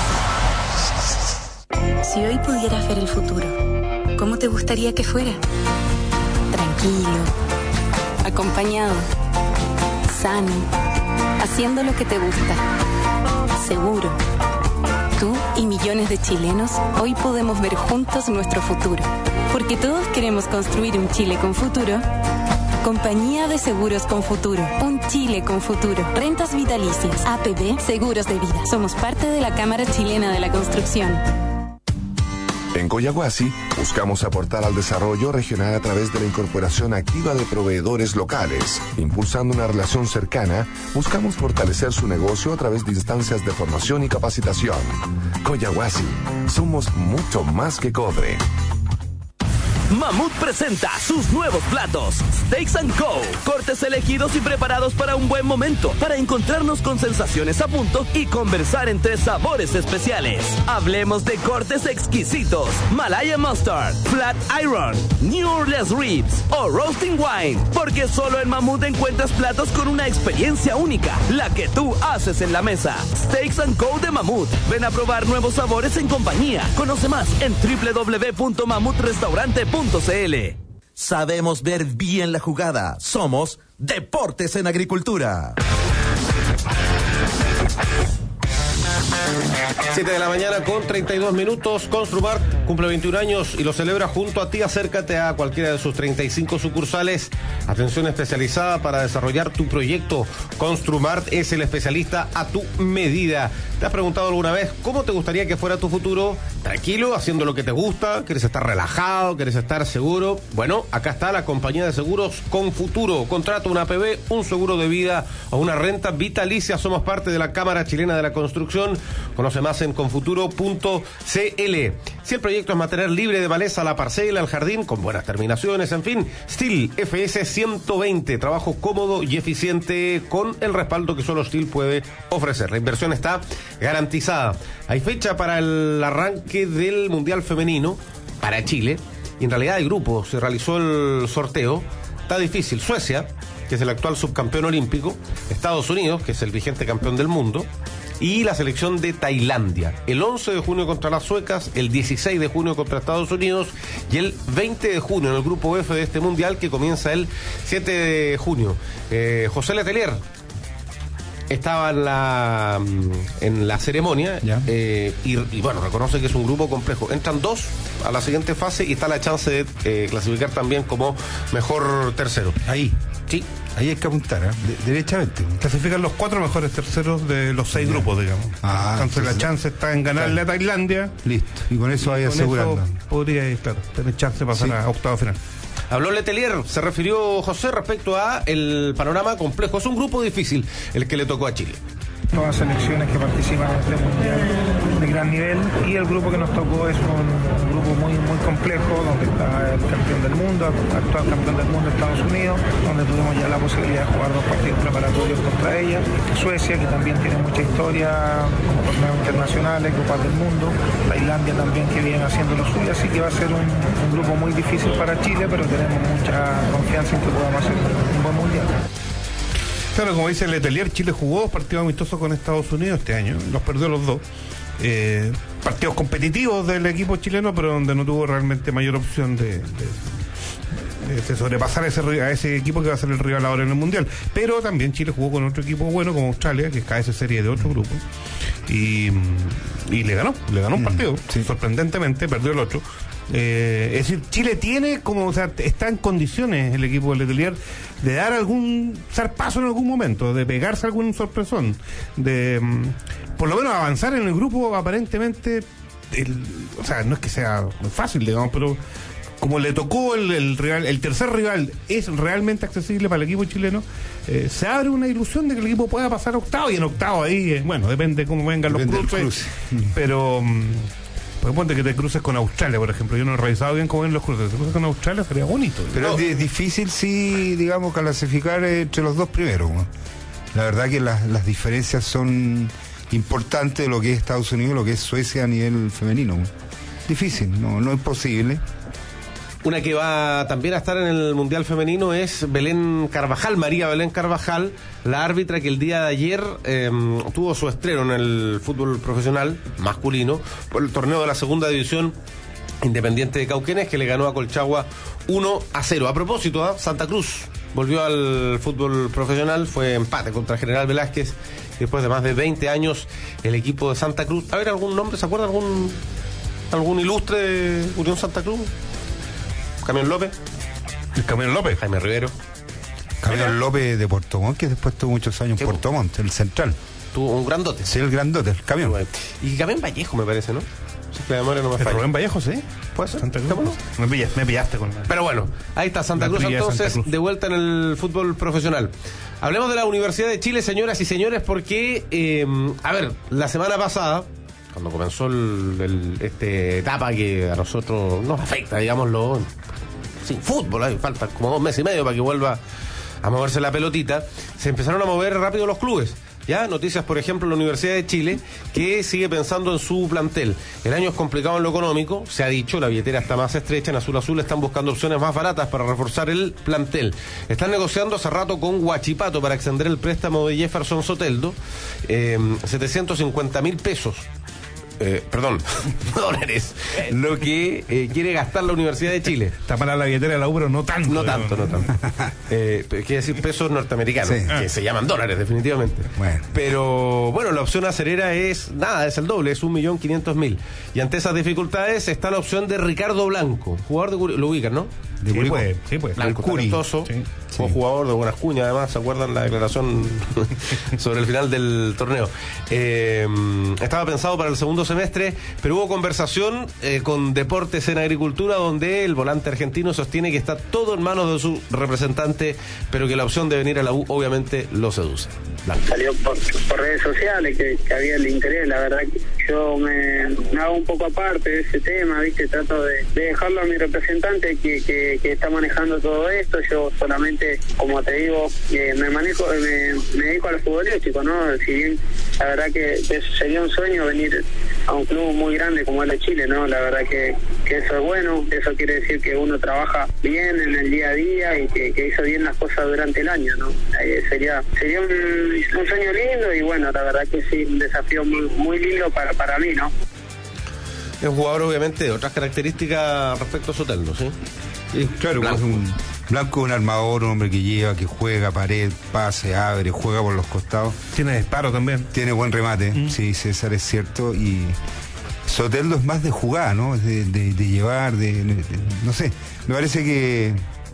Si hoy pudieras ver el futuro, ¿cómo te gustaría que fuera? Tranquilo, acompañado, sano, haciendo lo que te gusta, seguro. Tú y millones de chilenos hoy podemos ver juntos nuestro futuro. Porque todos queremos construir un Chile con futuro. Compañía de Seguros con Futuro. Un Chile con futuro. Rentas vitalicias. A P B Seguros de Vida. Somos parte de la Cámara Chilena de la Construcción. En Coyahuasi, buscamos aportar al desarrollo regional a través de la incorporación activa de proveedores locales. Impulsando una relación cercana, buscamos fortalecer su negocio a través de instancias de formación y capacitación. Coyahuasi, somos mucho más que cobre. Mamut presenta sus nuevos platos, Steaks and Co. Cortes elegidos y preparados para un buen momento, para encontrarnos con sensaciones a punto y conversar entre sabores especiales. Hablemos de cortes exquisitos, Malaya Mustard, Flat Iron, New Orleans Ribs o Roasting Wine, porque solo en Mamut encuentras platos con una experiencia única, la que tú haces en la mesa. Steaks and Co. de Mamut. Ven a probar nuevos sabores en compañía. Conoce más en doble u doble u doble u punto mamut restaurante punto c l. Sabemos ver bien la jugada. Somos Deportes en Agricultura. siete de la mañana con treinta y dos minutos. Construmart cumple veintiún años y lo celebra junto a ti. Acércate a cualquiera de sus treinta y cinco sucursales. Atención especializada para desarrollar tu proyecto. Construmart es el especialista a tu medida. ¿Te has preguntado alguna vez cómo te gustaría que fuera tu futuro? Tranquilo, haciendo lo que te gusta. ¿Quieres estar relajado? ¿Quieres estar seguro? Bueno, acá está la compañía de seguros con futuro. Contrata una A P B, un seguro de vida o una renta vitalicia. Somos parte de la Cámara Chilena de la Construcción. Conoce más en confuturo punto c l. Si el proyecto es mantener libre de maleza la parcela, el jardín, con buenas terminaciones, en fin, Steel F S ciento veinte, trabajo cómodo y eficiente con el respaldo que solo Steel puede ofrecer. La inversión está garantizada. Hay fecha para el arranque del Mundial Femenino para Chile y en realidad hay grupos. Se realizó el sorteo. Está difícil. Suecia, que es el actual subcampeón olímpico, Estados Unidos, que es el vigente campeón del mundo, y la selección de Tailandia. El once de junio contra las suecas, el dieciséis de junio contra Estados Unidos y el veinte de junio en el grupo F de este mundial que comienza el siete de junio. Eh, José Letelier estaba en la, en la ceremonia eh, y, y bueno, reconoce que es un grupo complejo. Entran dos a la siguiente fase y está la chance de eh, clasificar también como mejor tercero. Ahí. Sí. Ahí hay que apuntar, ¿eh? De, derechamente. Clasifican los cuatro mejores terceros de los seis grupos, digamos. Ah, entonces, entonces la chance está en ganarle claro. a Tailandia. Listo. Y con eso vaya asegurando. Podría, claro, tener chance de pasar sí. a octavo final. Habló Letelier, se refirió José respecto a el panorama complejo. Es un grupo difícil el que le tocó a Chile. Todas selecciones que participan en este mundial de gran nivel y el grupo que nos tocó es un, un grupo muy muy complejo donde está el campeón del mundo, actual campeón del mundo Estados Unidos, donde tuvimos ya la posibilidad de jugar dos partidos preparatorios contra ella, Suecia que también tiene mucha historia como torneos internacionales, Copas del Mundo, Tailandia también que viene haciendo lo suyo, así que va a ser un, un grupo muy difícil para Chile, pero tenemos mucha confianza en que podamos hacer un buen mundial. Claro, como dice Letelier, Chile jugó dos partidos amistosos con Estados Unidos este año, los perdió los dos. Eh, partidos competitivos del equipo chileno, pero donde no tuvo realmente mayor opción de, de, de, de sobrepasar a ese, a ese equipo que va a ser el rival ahora en el Mundial. Pero también Chile jugó con otro equipo bueno como Australia, que es cada serie de otro grupo, y, y le ganó, le ganó un partido, sí. sorprendentemente, perdió el otro. Eh, es decir, Chile tiene como, o sea, está en condiciones el equipo de Letelier de dar algún zarpazo en algún momento, de pegarse algún sorpresón, de um, por lo menos avanzar en el grupo aparentemente, el, o sea, no es que sea muy fácil, digamos, pero como le tocó el, el rival, el tercer rival es realmente accesible para el equipo chileno, eh, se abre una ilusión de que el equipo pueda pasar a octavo, y en octavo ahí, eh, bueno, depende cómo vengan depende los cruces, pero um, Porque ponte que te cruces con Australia, por ejemplo. Yo no he revisado bien cómo ven los cruces. Te cruces con Australia sería bonito. Pero no. es difícil, sí, digamos, clasificar entre los dos primeros. ¿no? La verdad que las, las diferencias son importantes de lo que es Estados Unidos y lo que es Suecia a nivel femenino. ¿no? Difícil, no, no es posible. Una que va también a estar en el Mundial Femenino es Belén Carvajal, María Belén Carvajal, la árbitra que el día de ayer eh, tuvo su estreno en el fútbol profesional masculino por el torneo de la segunda división Independiente de Cauquenes, que le ganó a Colchagua uno a cero. A propósito, ¿eh? Santa Cruz volvió al fútbol profesional, fue empate contra General Velázquez. Después de más de veinte años, el equipo de Santa Cruz. A ver, ¿algún nombre? ¿Se acuerda algún, algún ilustre de Unión Santa Cruz? Camión López. El Camión López. Jaime Rivero. Camión López de Puerto Montt, que después tuvo muchos años en Puerto Montt, el central. Tuvo un grandote. Sí, el grandote, el camión. Y Camión Vallejo, me parece, ¿no? Si la memoria no me falla. Rubén Vallejo, sí. ¿Puede ser? Santa Cruz. Me pillaste, me pillaste con la... Pero bueno, ahí está Santa Cruz, entonces, Santa Cruz. De vuelta en el fútbol profesional. Hablemos de la Universidad de Chile, señoras y señores, porque, eh, a ver, la semana pasada, cuando comenzó el, el, este etapa que a nosotros nos afecta, digámoslo, sin fútbol, hay falta como dos meses y medio para que vuelva a moverse la pelotita, se empezaron a mover rápido los clubes. Ya, noticias, por ejemplo, la Universidad de Chile, que sigue pensando en su plantel. El año es complicado en lo económico, se ha dicho, la billetera está más estrecha, en Azul Azul están buscando opciones más baratas para reforzar el plantel. Están negociando hace rato con Huachipato para extender el préstamo de Jefferson Soteldo, eh, setecientos cincuenta mil pesos. Eh, perdón, dólares, lo que eh, quiere gastar la Universidad de Chile. Está para la billetera de la U, pero no tanto. No tanto, no tanto. Eh, quiere decir pesos norteamericanos, sí. Que se llaman dólares, definitivamente. Bueno. Pero, bueno, la opción acerera es, nada, es el doble, es un millón quinientos mil. Y ante esas dificultades está la opción de Ricardo Blanco, jugador de Curi, lo ubican, ¿no? De sí, pues, sí, pues. Blanco, talentoso, sí, sí. Jugador de buenas cuñas, además, ¿se acuerdan la declaración sobre el final del torneo? Eh, estaba pensado para el segundo semestre, pero hubo conversación eh, con Deportes en Agricultura, donde el volante argentino sostiene que está todo en manos de su representante, pero que la opción de venir a la U obviamente lo seduce. Blanco. Salió por, por redes sociales que, que había el interés, la verdad que yo me, me hago un poco aparte de ese tema, ¿viste? Trato de, de dejarlo a mi representante que, que, que está manejando todo esto. Yo solamente, como te digo, eh, me manejo, me, me dedico al futbolístico, ¿no? Si bien la verdad que, que sería un sueño venir a un club muy grande como el de Chile, ¿no? La verdad que, que eso es bueno, eso quiere decir que uno trabaja bien en el día a día y que, que hizo bien las cosas durante el año, ¿no? Eh, sería sería un, un sueño lindo y bueno, la verdad que sí, un desafío muy, muy lindo para, para mí, ¿no? Es un jugador obviamente de otras características respecto a Soteldo, ¿sí? Sí, claro, Blanco. Un, Blanco es un armador, un hombre que lleva, que juega pared, pase, abre, juega por los costados. Tiene disparo también. Tiene buen remate, mm. sí, César, es cierto. Y Soteldo es más de jugar, ¿no? De, de, de llevar, de, de, de, no sé. Me parece que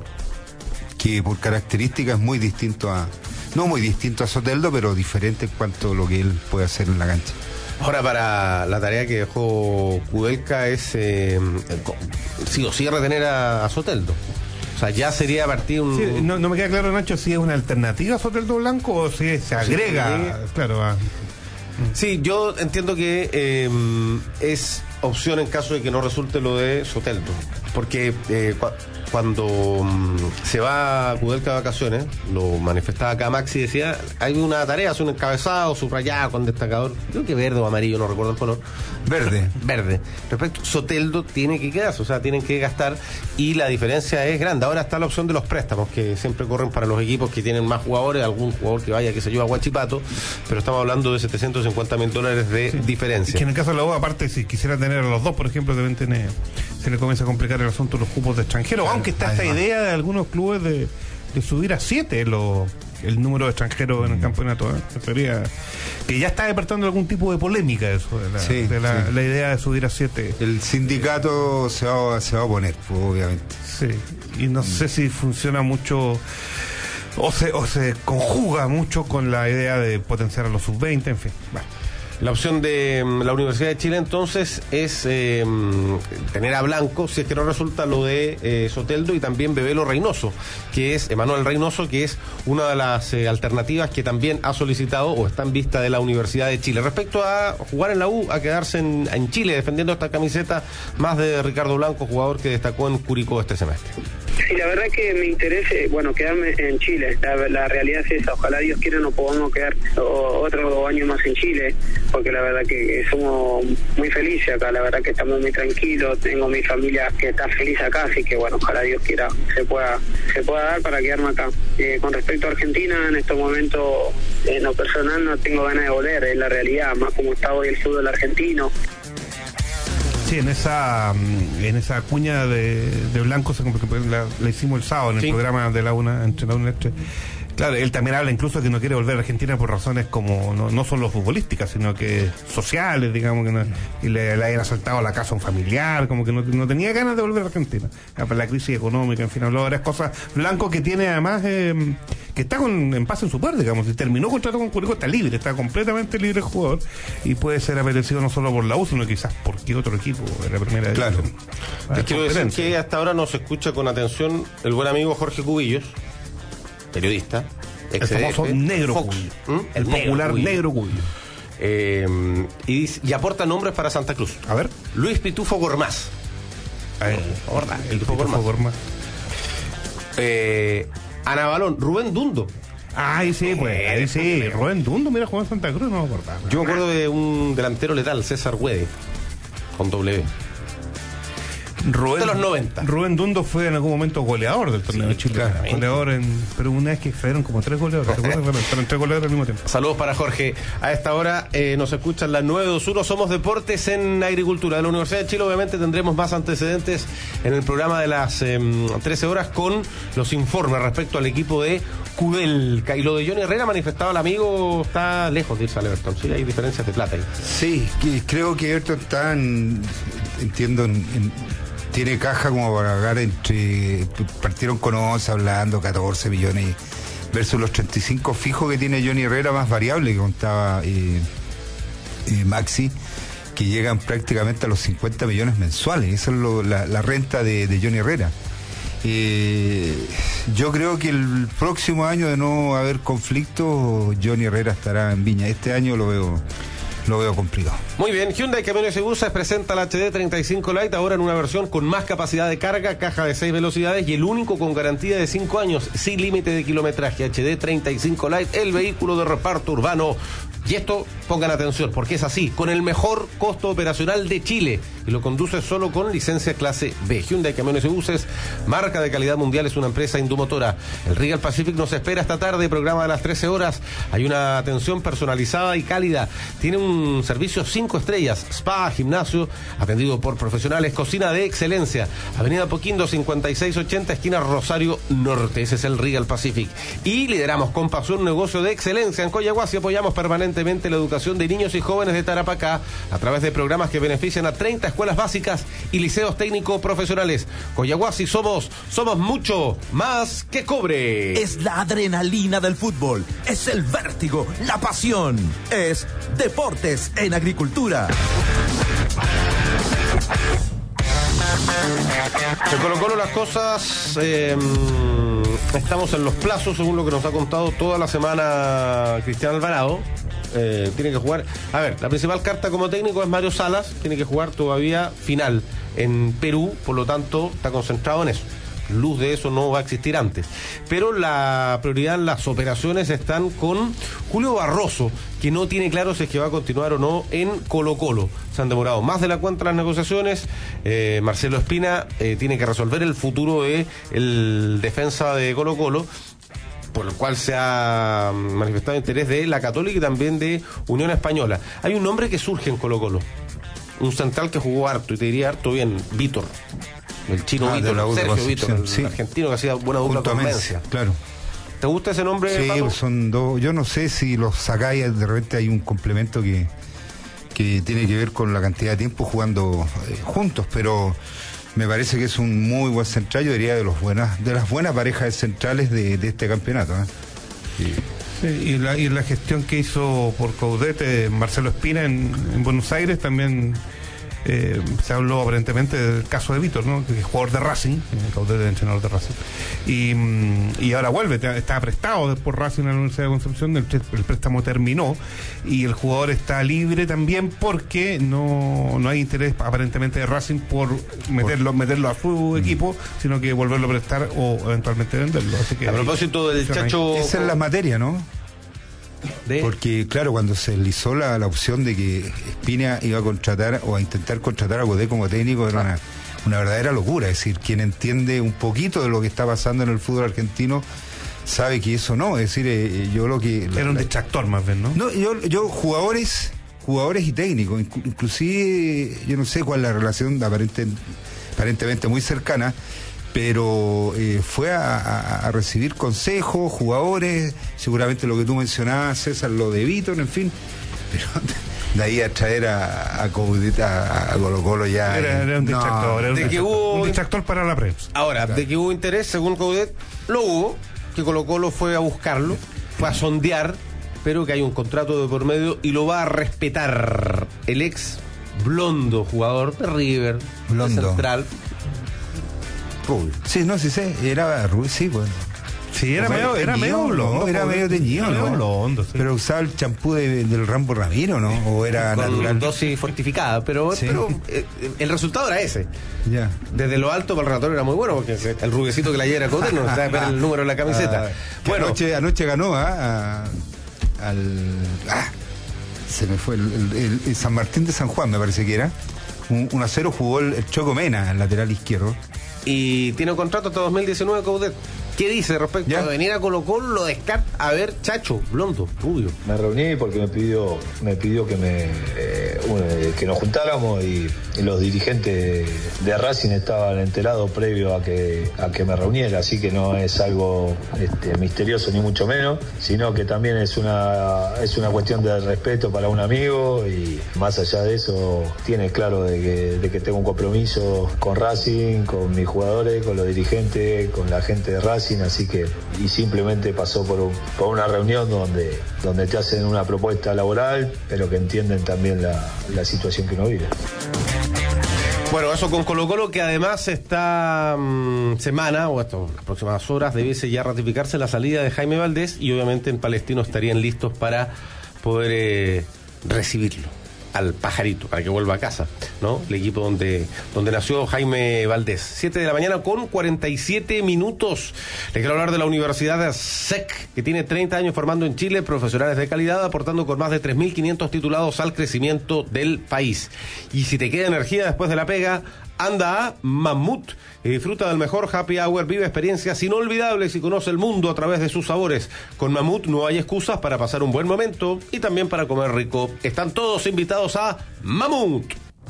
que por características es muy distinto a, no muy distinto a Soteldo, pero diferente en cuanto a lo que él puede hacer en la cancha. Ahora, para la tarea que dejó Kudelka es eh, sí o sí retener a, a Soteldo. O sea, ya sería a partir un... Sí, no, no me queda claro, Nacho, si es una alternativa a Soteldo Blanco o si se agrega, sí, claro. A... Sí, yo entiendo que eh, es opción en caso de que no resulte lo de Soteldo. Porque eh, cu- cuando um, se va a Kudelka de vacaciones, lo manifestaba acá Maxi, decía, hay una tarea, es un encabezado subrayado con destacador, creo que verde o amarillo, no recuerdo el color. Verde. Verde. Respecto, Soteldo tiene que quedarse, o sea, tienen que gastar y la diferencia es grande. Ahora está la opción de los préstamos, que siempre corren para los equipos que tienen más jugadores, algún jugador que vaya, que se lleva a Huachipato, pero estamos hablando de setecientos cincuenta mil dólares de sí. diferencia. Es que en el caso de la U, aparte, si quisiera tener a los dos, por ejemplo, deben tener, se le comienza a complicar el asunto de los cupos de extranjeros, aunque está esta idea de algunos clubes de, de subir a siete lo, el número de extranjeros en el campeonato, ¿eh? Que sería, que ya está despertando algún tipo de polémica eso, de la, sí, de la, sí. la idea de subir a siete. El sindicato se va, se va a oponer, pues, obviamente. Sí, y no mm. sé si funciona mucho o se, o se conjuga mucho con la idea de potenciar a los sub veinte, en fin. Bueno. La opción de la Universidad de Chile entonces es eh, tener a Blanco, si es que no resulta lo de eh, Soteldo, y también Bebelo Reynoso, que es Emanuel Reynoso, que es una de las eh, alternativas que también ha solicitado o está en vista de la Universidad de Chile. Respecto a jugar en la U, a quedarse en, en Chile defendiendo esta camiseta, más de Ricardo Blanco, jugador que destacó en Curicó este semestre. Sí, la verdad que me interesa, bueno, quedarme en Chile. La, la realidad es esa. Ojalá Dios quiera no podamos quedar o, otro año más en Chile, porque la verdad que somos muy felices acá. La verdad que estamos muy tranquilos. Tengo mi familia que está feliz acá, así que bueno, ojalá Dios quiera se pueda se pueda dar para quedarme acá. Eh, con respecto a Argentina, en estos momentos, en lo personal, no tengo ganas de volver. Es la realidad, más como está hoy el fútbol argentino. Sí, en esa en esa cuña de, de Blanco se, la, la hicimos el sábado en el sí. programa de la una entre la una y la tres. Claro, él también habla incluso que no quiere volver a Argentina por razones como no, no solo futbolísticas, sino que sociales, digamos, que no, y le, le hayan asaltado a la casa a un familiar, como que no, no tenía ganas de volver a Argentina. La crisis económica, en fin, habló de varias cosas. Blanco, que tiene además, eh, que está con, en paz en su parte, digamos, y terminó contrato con Curicó, está libre, está completamente libre el jugador, y puede ser apetecido no solo por la U, sino quizás por qué otro equipo de la primera claro. división. Te quiero decir que hasta ahora nos escucha con atención el buen amigo Jorge Cubillos, periodista, el famoso negro Fox, Cubillo, ¿Mm? el, el popular negro, negro Cubillo. Eh, y, y aporta nombres para Santa Cruz. A ver. Luis Pitufo Gormaz. Ver, oh, el Pitufo Gormaz. Gormaz. Eh, Ana Balón, Rubén Dundo. Ay, sí, pues, ahí sí, Rubén Dundo, mira, jugó en Santa Cruz, no me acordaba. Yo me acuerdo de un delantero letal, César Güede, con W. Rubén, de los noventa. Rubén Dundo fue en algún momento goleador del torneo sí, de Chile. Claramente. Goleador en, pero una vez que fueron como tres goleadores, fueron tres goleadores al mismo tiempo. Saludos para Jorge. A esta hora eh, nos escuchan las nueve veintiuno. Somos Deportes en Agricultura de la Universidad de Chile. Obviamente tendremos más antecedentes en el programa de las eh, trece horas con los informes respecto al equipo de Kudelka. Y lo de Johnny Herrera, manifestado el amigo, está lejos de irse al Everton. Sí, hay diferencias de plata ahí. Sí, que creo que Everton está en, entiendo en, en tiene caja como para pagar entre, partieron con once hablando catorce millones versus los treinta y cinco fijos que tiene Johnny Herrera, más variable que contaba eh, eh, Maxi, que llegan prácticamente a los cincuenta millones mensuales. Esa es lo, la, la renta de, de Johnny Herrera. Eh, yo creo que el próximo año, de no haber conflicto, Johnny Herrera estará en Viña. Este año lo veo Lo veo complicado. Muy bien, Hyundai Camiones y Buses presenta la H D treinta y cinco Lite, ahora en una versión con más capacidad de carga, caja de seis velocidades y el único con garantía de cinco años, sin límite de kilometraje. H D treinta y cinco Lite, el vehículo de reparto urbano. Y esto, pongan atención, porque es así, con el mejor costo operacional de Chile, y lo conduce solo con licencia clase B. Hyundai Camiones y Buses, marca de calidad mundial, es una empresa indumotora. El Regal Pacific nos espera esta tarde, programa de las trece horas. Hay una atención personalizada y cálida. Tiene un servicio cinco estrellas, spa, gimnasio, atendido por profesionales, cocina de excelencia. Avenida Poquindo cincuenta y seis ochenta, esquina Rosario Norte. Ese es el Regal Pacific. Y lideramos con pasión un negocio de excelencia en Coyahuasi. Apoyamos permanentemente la educación de niños y jóvenes de Tarapacá a través de programas que benefician a treinta escuelas básicas y liceos técnicos profesionales. Coyahuasi somos, somos mucho más que cobre. Es la adrenalina del fútbol, es el vértigo, la pasión, es Deportes en Agricultura. Se colocó las cosas, eh, estamos en los plazos, según lo que nos ha contado toda la semana Cristian Alvarado. Eh, tiene que jugar, a ver, la principal carta como técnico es Mario Salas, tiene que jugar todavía final en Perú, por lo tanto está concentrado en eso. Luz de eso no va a existir antes, pero la prioridad en las operaciones están con Julio Barroso, que no tiene claro si es que va a continuar o no en Colo Colo. Se han demorado más de la cuenta las negociaciones. eh, Marcelo Espina eh, tiene que resolver el futuro de el defensa de Colo Colo, por el cual se ha manifestado interés de la Católica y también de Unión Española. Hay un nombre que surge en Colo Colo, un central que jugó harto, y te diría harto bien, Vítor. El chino ah, Vítor, Sergio Vítor, el sí. argentino que hacía buena dupla con Mencia. Claro. ¿Te gusta ese nombre, Sí, Paco? son dos. Yo no sé si los sacáis, de repente hay un complemento que, que tiene que ver con la cantidad de tiempo jugando eh, juntos, pero me parece que es un muy buen central. Yo diría de los buenas, de las buenas parejas centrales de, de este campeonato. ¿eh? Sí. Sí, y, la, y la gestión que hizo por Coudet eh, Marcelo Espina en, en Buenos Aires también eh, se habló aparentemente del caso de Vítor, ¿no? Que es jugador de Racing, eh, Coudet es entrenador de Racing, y, y ahora vuelve, está prestado por Racing a la Universidad de Concepción, el, el préstamo terminó y el jugador está libre también porque no, no hay interés aparentemente de Racing por meterlo, meterlo a su equipo, sino que volverlo a prestar o eventualmente venderlo. Así que a propósito del Chacho... Esa es la materia, ¿no? ¿De? Porque, claro, cuando se deslizó la, la opción de que Espina iba a contratar o a intentar contratar a Coudet como técnico, era una, una verdadera locura. Es decir, quien entiende un poquito de lo que está pasando en el fútbol argentino sabe que eso no. Es decir, eh, yo lo que... Era la, un detractor más bien, ¿no? No, yo, yo jugadores, jugadores y técnicos, inclu- inclusive, yo no sé cuál es la relación aparente, aparentemente muy cercana, pero eh, fue a, a, a recibir consejos, jugadores, seguramente lo que tú mencionabas, César, lo de Vítor, en fin, pero de ahí a traer a, a Coudet, a, a Colo Colo ya... Era, era un distractor, no, era un, de que hubo, un distractor para la prensa. Ahora, claro. De que hubo interés, según Coudet, lo hubo, que Colo Colo fue a buscarlo, fue a sondear, pero que hay un contrato de por medio y lo va a respetar el ex Blondo, jugador de River, Blondo. De Central. Rubio. Sí, no, sí sé, era Rubio, sí, bueno. Sí, era medio, era medio blondo. ¿No? Era medio teñido, ¿no? Blondo, sí. Pero usaba el champú de, del Rambo Ramiro, ¿no? O era con natural. Dosis fortificada, pero, sí. pero eh, el resultado era ese. Ya. Desde lo alto para el relator era muy bueno, porque el rubiecito que la lleva era Coudet no necesitaba ver el número en la camiseta. Ah, bueno, anoche, anoche ganó ¿eh? a, al. Ah, se me fue el, el, el San Martín de San Juan, me parece que era. Un, un a cero jugó el, el Choco Mena, el lateral izquierdo. Y tiene un contrato hasta dos mil diecinueve Coudet. ¿Qué dice respecto ¿Ya? a venir a Colo Colo? Lo descarta. A ver, Chacho, Blondo, Rubio. Me reuní porque me pidió me pidió que me eh, bueno, que nos juntáramos y, y los dirigentes de Racing estaban enterados previo a que a que me reuniera, así que no es algo este, misterioso ni mucho menos, sino que también es una es una cuestión de respeto para un amigo y más allá de eso tiene claro de que, de que tengo un compromiso con Racing, con mis jugadores, con los dirigentes, con la gente de Racing. Así que, y simplemente pasó por, un, por una reunión donde, donde te hacen una propuesta laboral, pero que entienden también la, la situación que uno vive. Bueno, eso con Colo Colo, que además esta um, semana, o esto, las próximas horas, debiese ya ratificarse la salida de Jaime Valdés, y obviamente en Palestino estarían listos para poder eh, recibirlo al pajarito, para que vuelva a casa, ¿no? El equipo donde, donde nació Jaime Valdés. siete de la mañana con cuarenta y siete minutos. Les quiero hablar de la Universidad de S E C, que tiene treinta años formando en Chile profesionales de calidad, aportando con más de tres mil quinientos titulados al crecimiento del país. Y si te queda energía después de la pega, anda a Mamut y disfruta del mejor happy hour, vive experiencias inolvidables y conoce el mundo a través de sus sabores. Con Mamut no hay excusas para pasar un buen momento y también para comer rico. Están todos invitados a Mamut.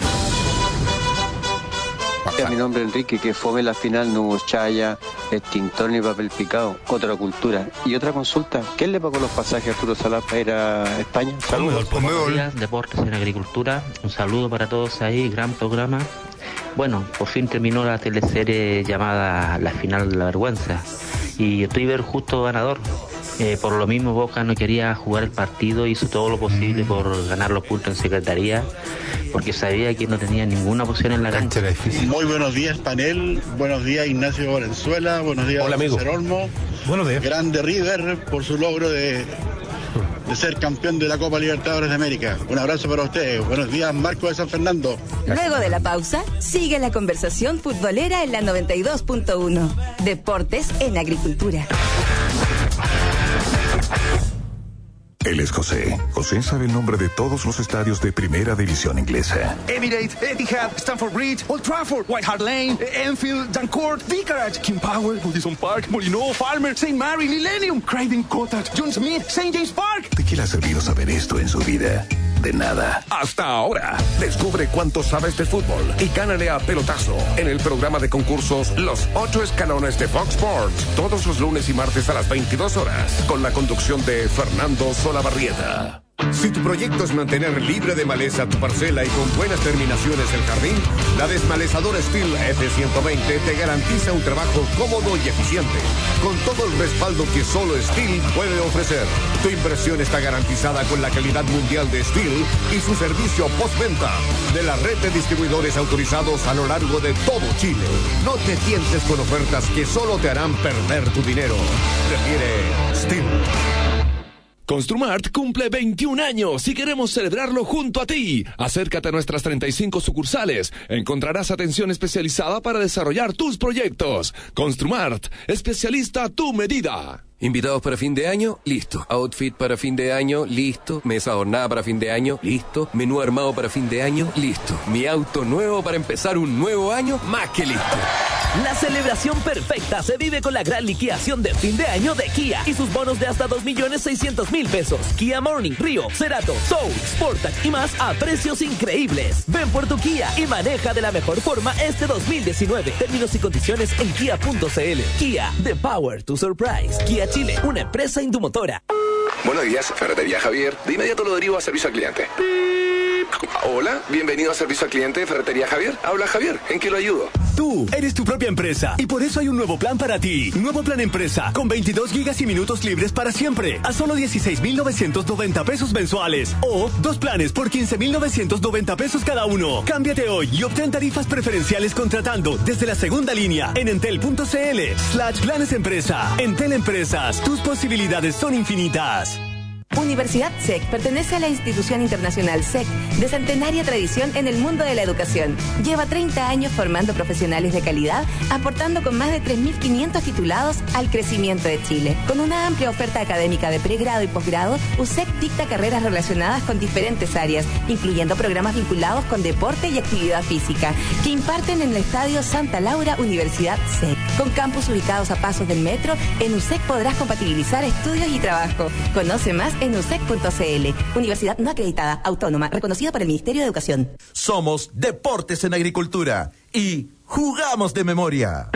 Mi nombre es Enrique, que fome la final, no hubo chaya, extintor ni papel picado, otra cultura. Y otra consulta, ¿quién le pagó los pasajes a Arturo Salas para ir a España? Saludos. Buenos días, Deportes en Agricultura, un saludo para todos ahí, gran programa. Bueno, por fin terminó la teleserie llamada La Final de la Vergüenza y estoy ver justo ganador. Eh, por lo mismo Boca no quería jugar el partido, hizo todo lo posible por ganar los puntos en secretaría, porque sabía que no tenía ninguna opción en la cancha. Muy buenos días, panel. Buenos días, Ignacio Valenzuela. Buenos días, hola, amigo. Olmo. Buenos días. Grande River por su logro de, de ser campeón de la Copa Libertadores de América. Un abrazo para ustedes. Buenos días, Marco de San Fernando. Luego de la pausa, sigue la conversación futbolera en la noventa y dos punto uno. Deportes en Agricultura. Él es José. José sabe el nombre de todos los estadios de Primera División Inglesa. Emirates, Etihad, Stamford Bridge, Old Trafford, White Hart Lane, Enfield, Dancourt, Vicarage, King Power, Goodison Park, Molineux, Farmer, Saint Mary, Millennium, Craven Cottage, John Smith, Saint James Park. ¿De qué le ha servido saber esto en su vida? De nada. Hasta ahora. Descubre cuánto sabes de fútbol y gánale a pelotazo en el programa de concursos Los Ocho Escalones de Fox Sports, todos los lunes y martes a las veintidós horas, con la conducción de Fernando Solabarrieta. Si tu proyecto es mantener libre de maleza tu parcela y con buenas terminaciones el jardín, la desmalezadora Stihl F ciento veinte te garantiza un trabajo cómodo y eficiente, con todo el respaldo que solo Stihl puede ofrecer. Tu inversión está garantizada con la calidad mundial de Stihl y su servicio postventa de la red de distribuidores autorizados a lo largo de todo Chile. No te tientes con ofertas que solo te harán perder tu dinero. Prefiere Stihl. Construmart cumple veintiún años y queremos celebrarlo junto a ti. Acércate a nuestras treinta y cinco sucursales. Encontrarás atención especializada para desarrollar tus proyectos. Construmart, especialista a tu medida. Invitados para fin de año, listo. Outfit para fin de año, listo. Mesa adornada para fin de año, listo. Menú armado para fin de año, listo. Mi auto nuevo para empezar un nuevo año, más que listo. La celebración perfecta se vive con la gran liquidación de fin de año de Kia y sus bonos de hasta dos millones seiscientos mil pesos. Kia Morning, Río, Cerato, Soul, Sportac y más a precios increíbles. Ven por tu Kia y maneja de la mejor forma este dos mil diecinueve. Términos y condiciones en kia punto cl. Kia, the power to surprise. Kia Chile, una empresa indumotora. Buenos días, Ferretería Javier. De inmediato lo derivo a servicio al cliente. Hola, bienvenido a servicio al cliente de Ferretería Javier. Habla Javier, ¿en qué lo ayudo? Tú eres tu propia empresa y por eso hay un nuevo plan para ti. Nuevo plan empresa con veintidós gigas y minutos libres para siempre a solo dieciséis mil novecientos noventa pesos mensuales o dos planes por quince mil novecientos noventa pesos cada uno. Cámbiate hoy y obtén tarifas preferenciales contratando desde la segunda línea en entel punto cl slash planes empresa. Entel Empresas, tus posibilidades son infinitas. Universidad S E C pertenece a la institución internacional S E C de centenaria tradición en el mundo de la educación. Lleva treinta años formando profesionales de calidad, aportando con más de tres mil quinientos titulados al crecimiento de Chile. Con una amplia oferta académica de pregrado y posgrado, U S E C dicta carreras relacionadas con diferentes áreas, incluyendo programas vinculados con deporte y actividad física, que imparten en el Estadio Santa Laura Universidad S E C. Con campus ubicados a pasos del metro, en U S E C podrás compatibilizar estudios y trabajo. Conoce más en u s e c punto c l. Universidad no acreditada, autónoma, reconocida por el Ministerio de Educación. Somos Deportes en Agricultura y jugamos de memoria.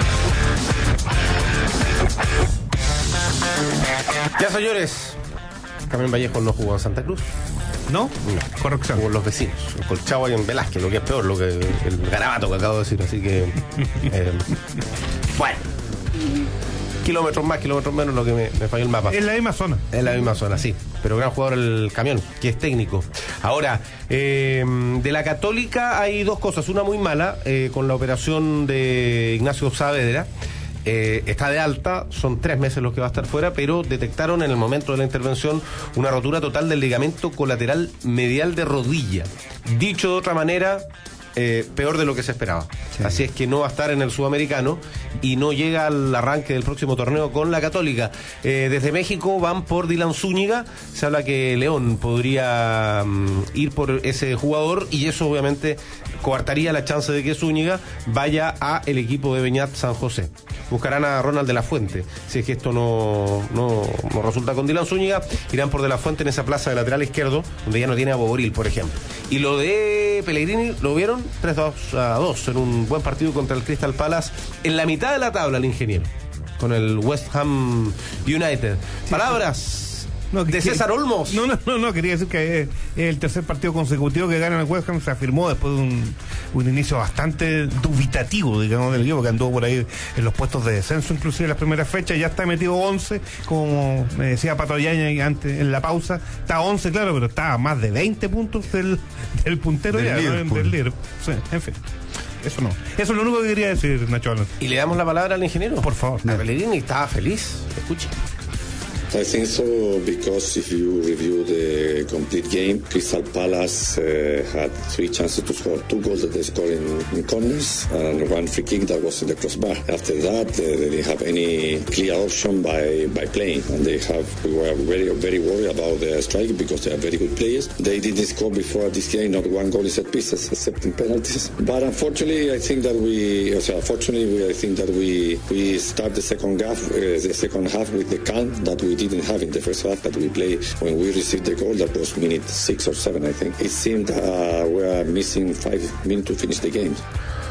Ya, señores, Carmen Vallejo no jugó en Santa Cruz. ¿No? No, corrección. Jugó los vecinos. En Colchagua y en Velázquez, lo que es peor, lo que el garabato que acabo de decir. Así que, eh, bueno. Kilómetros más, kilómetros menos, lo que me, me falló el mapa. En la misma zona. En la misma zona, sí. Pero gran jugador el Camión, que es técnico. Ahora, eh, de la Católica hay dos cosas. Una muy mala, eh, con la operación de Ignacio Saavedra. Eh, está de alta, son tres meses los que va a estar fuera, pero detectaron en el momento de la intervención una rotura total del ligamento colateral medial de rodilla. Dicho de otra manera, Eh, peor de lo que se esperaba. Sí. Así es que no va a estar en el Sudamericano y no llega al arranque del próximo torneo con la Católica. Eh, desde México van por Dylan Zúñiga. Se habla que León podría um, ir por ese jugador y eso obviamente coartaría la chance de que Zúñiga vaya a el equipo de Beñat San José. Buscarán a Ronald de la Fuente. Si es que esto no, no, no resulta con Dylan Zúñiga, irán por de la Fuente en esa plaza de lateral izquierdo, donde ya no tiene a Boboril, por ejemplo. Y lo de Pellegrini, ¿lo vieron? tres a dos en un buen partido contra el Crystal Palace, en la mitad de la tabla el ingeniero, con el West Ham United. Palabras no, de César que, Olmos. No, no, no, no, quería decir que es el tercer partido consecutivo que gana el West Ham. Se afirmó después de un, un inicio bastante dubitativo, digamos, del equipo, que anduvo por ahí en los puestos de descenso, inclusive en las primeras fechas. Ya está metido once, como me decía Pato Yaña antes en la pausa. Está once, claro, pero está a más de veinte puntos del, del puntero del ya, líder, ¿no? Del líder. Sí, en fin. Eso no. Eso es lo único que quería decir, Nacho Alonso. Y le damos la palabra al ingeniero. Por favor. A Pellegrini estaba feliz. Escuche. I think so because if you review the complete game, Crystal Palace uh, had three chances to score, two goals that they scored in, in corners and one free kick that was in the crossbar. After that, uh, they didn't have any clear option by, by playing, and they have we were very very worried about the striking because they are very good players. They didn't score before this game, not one goal in set pieces, except in penalties. But unfortunately, I think that we, so unfortunately, we, I think that we we start the second half, uh, the second half with the calm that we didn't have in the first half that we played when we received the goal. That was minute six or seven, I think. It seemed uh, we were missing five minutes to finish the game.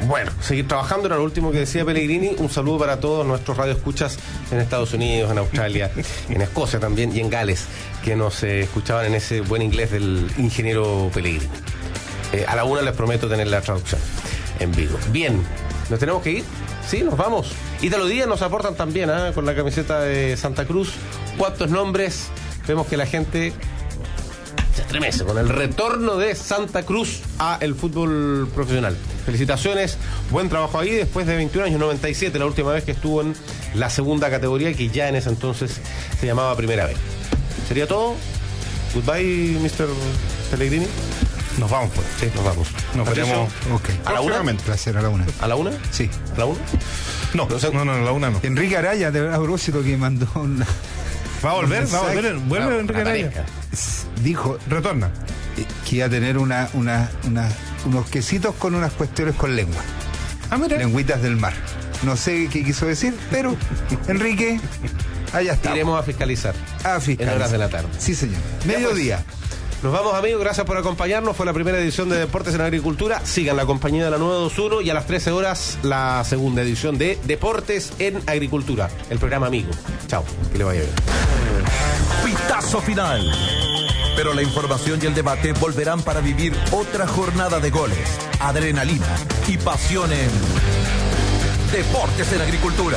Bueno, seguir trabajando era lo último que decía Pellegrini. Un saludo para todos nuestros radioescuchas en Estados Unidos, en Australia, en Escocia también y en Gales, que nos eh, escuchaban en ese buen inglés del ingeniero Pellegrini. Eh, a la una les prometo tener la traducción en vivo. Bien, ¿nos tenemos que ir? Sí, nos vamos. Ítalo Díaz nos aportan también, ¿eh? Con la camiseta de Santa Cruz. ¿Cuántos nombres? Vemos que la gente se estremece con el retorno de Santa Cruz a el fútbol profesional. Felicitaciones, buen trabajo ahí después de veintiún años, noventa y siete, la última vez que estuvo en la segunda categoría, que ya en ese entonces se llamaba Primera B. ¿Sería todo? Goodbye, mister Pellegrini. Nos vamos, pues. Sí, nos vamos. Nos veremos. Okay. ¿A la una? Placer, a la una. ¿A la una? Sí. ¿A la una? No, no, no, no, a la una no. Enrique Araya, de a propósito, que mandó una... ¿Va a volver? ¿Va a volver? ¿Vuelve no, Enrique Araya? Dijo... Retorna. Que iba a tener una, una, una, unos quesitos con unas cuestiones con lengua. Ah, mira. Lengüitas del mar. No sé qué quiso decir, pero Enrique, allá está. Iremos a fiscalizar. A fiscalizar. En horas de la tarde. Sí, señor. Mediodía. Nos vamos, amigos, gracias por acompañarnos. Fue la primera edición de Deportes en Agricultura. Sigan la compañía de la nueve veintiuno y a las trece horas la segunda edición de Deportes en Agricultura, el programa amigo. Chao, que le vaya bien. Pitazo final. Pero la información y el debate volverán para vivir otra jornada de goles, adrenalina y pasión en Deportes en Agricultura.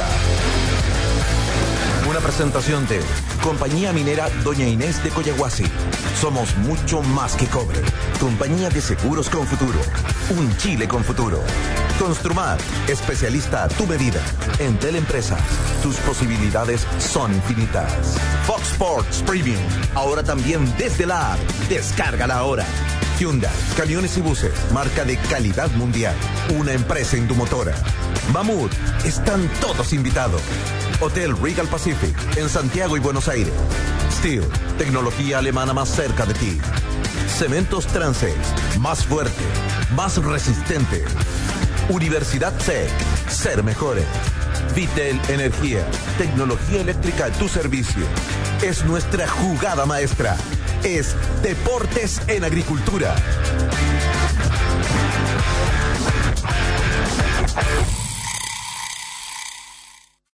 Una presentación de Compañía Minera Doña Inés de Coyahuasi. Somos mucho más que cobre. Compañía de Seguros con Futuro. Un Chile con futuro. Construmat, especialista a tu medida. Entel Empresas, tus posibilidades son infinitas. Fox Sports Premium, ahora también desde la app. Descárgala ahora. Hyundai, camiones y buses, marca de calidad mundial. Una empresa indumotora. Mamut, están todos invitados. Hotel Regal Pacific, en Santiago y Buenos Aires. Steel, tecnología alemana más cerca de ti. Cementos Transex, más fuerte, más resistente. Universidad C E C, ser mejores. Vitel Energía, tecnología eléctrica a tu servicio. Es nuestra jugada maestra. Es Deportes en Agricultura.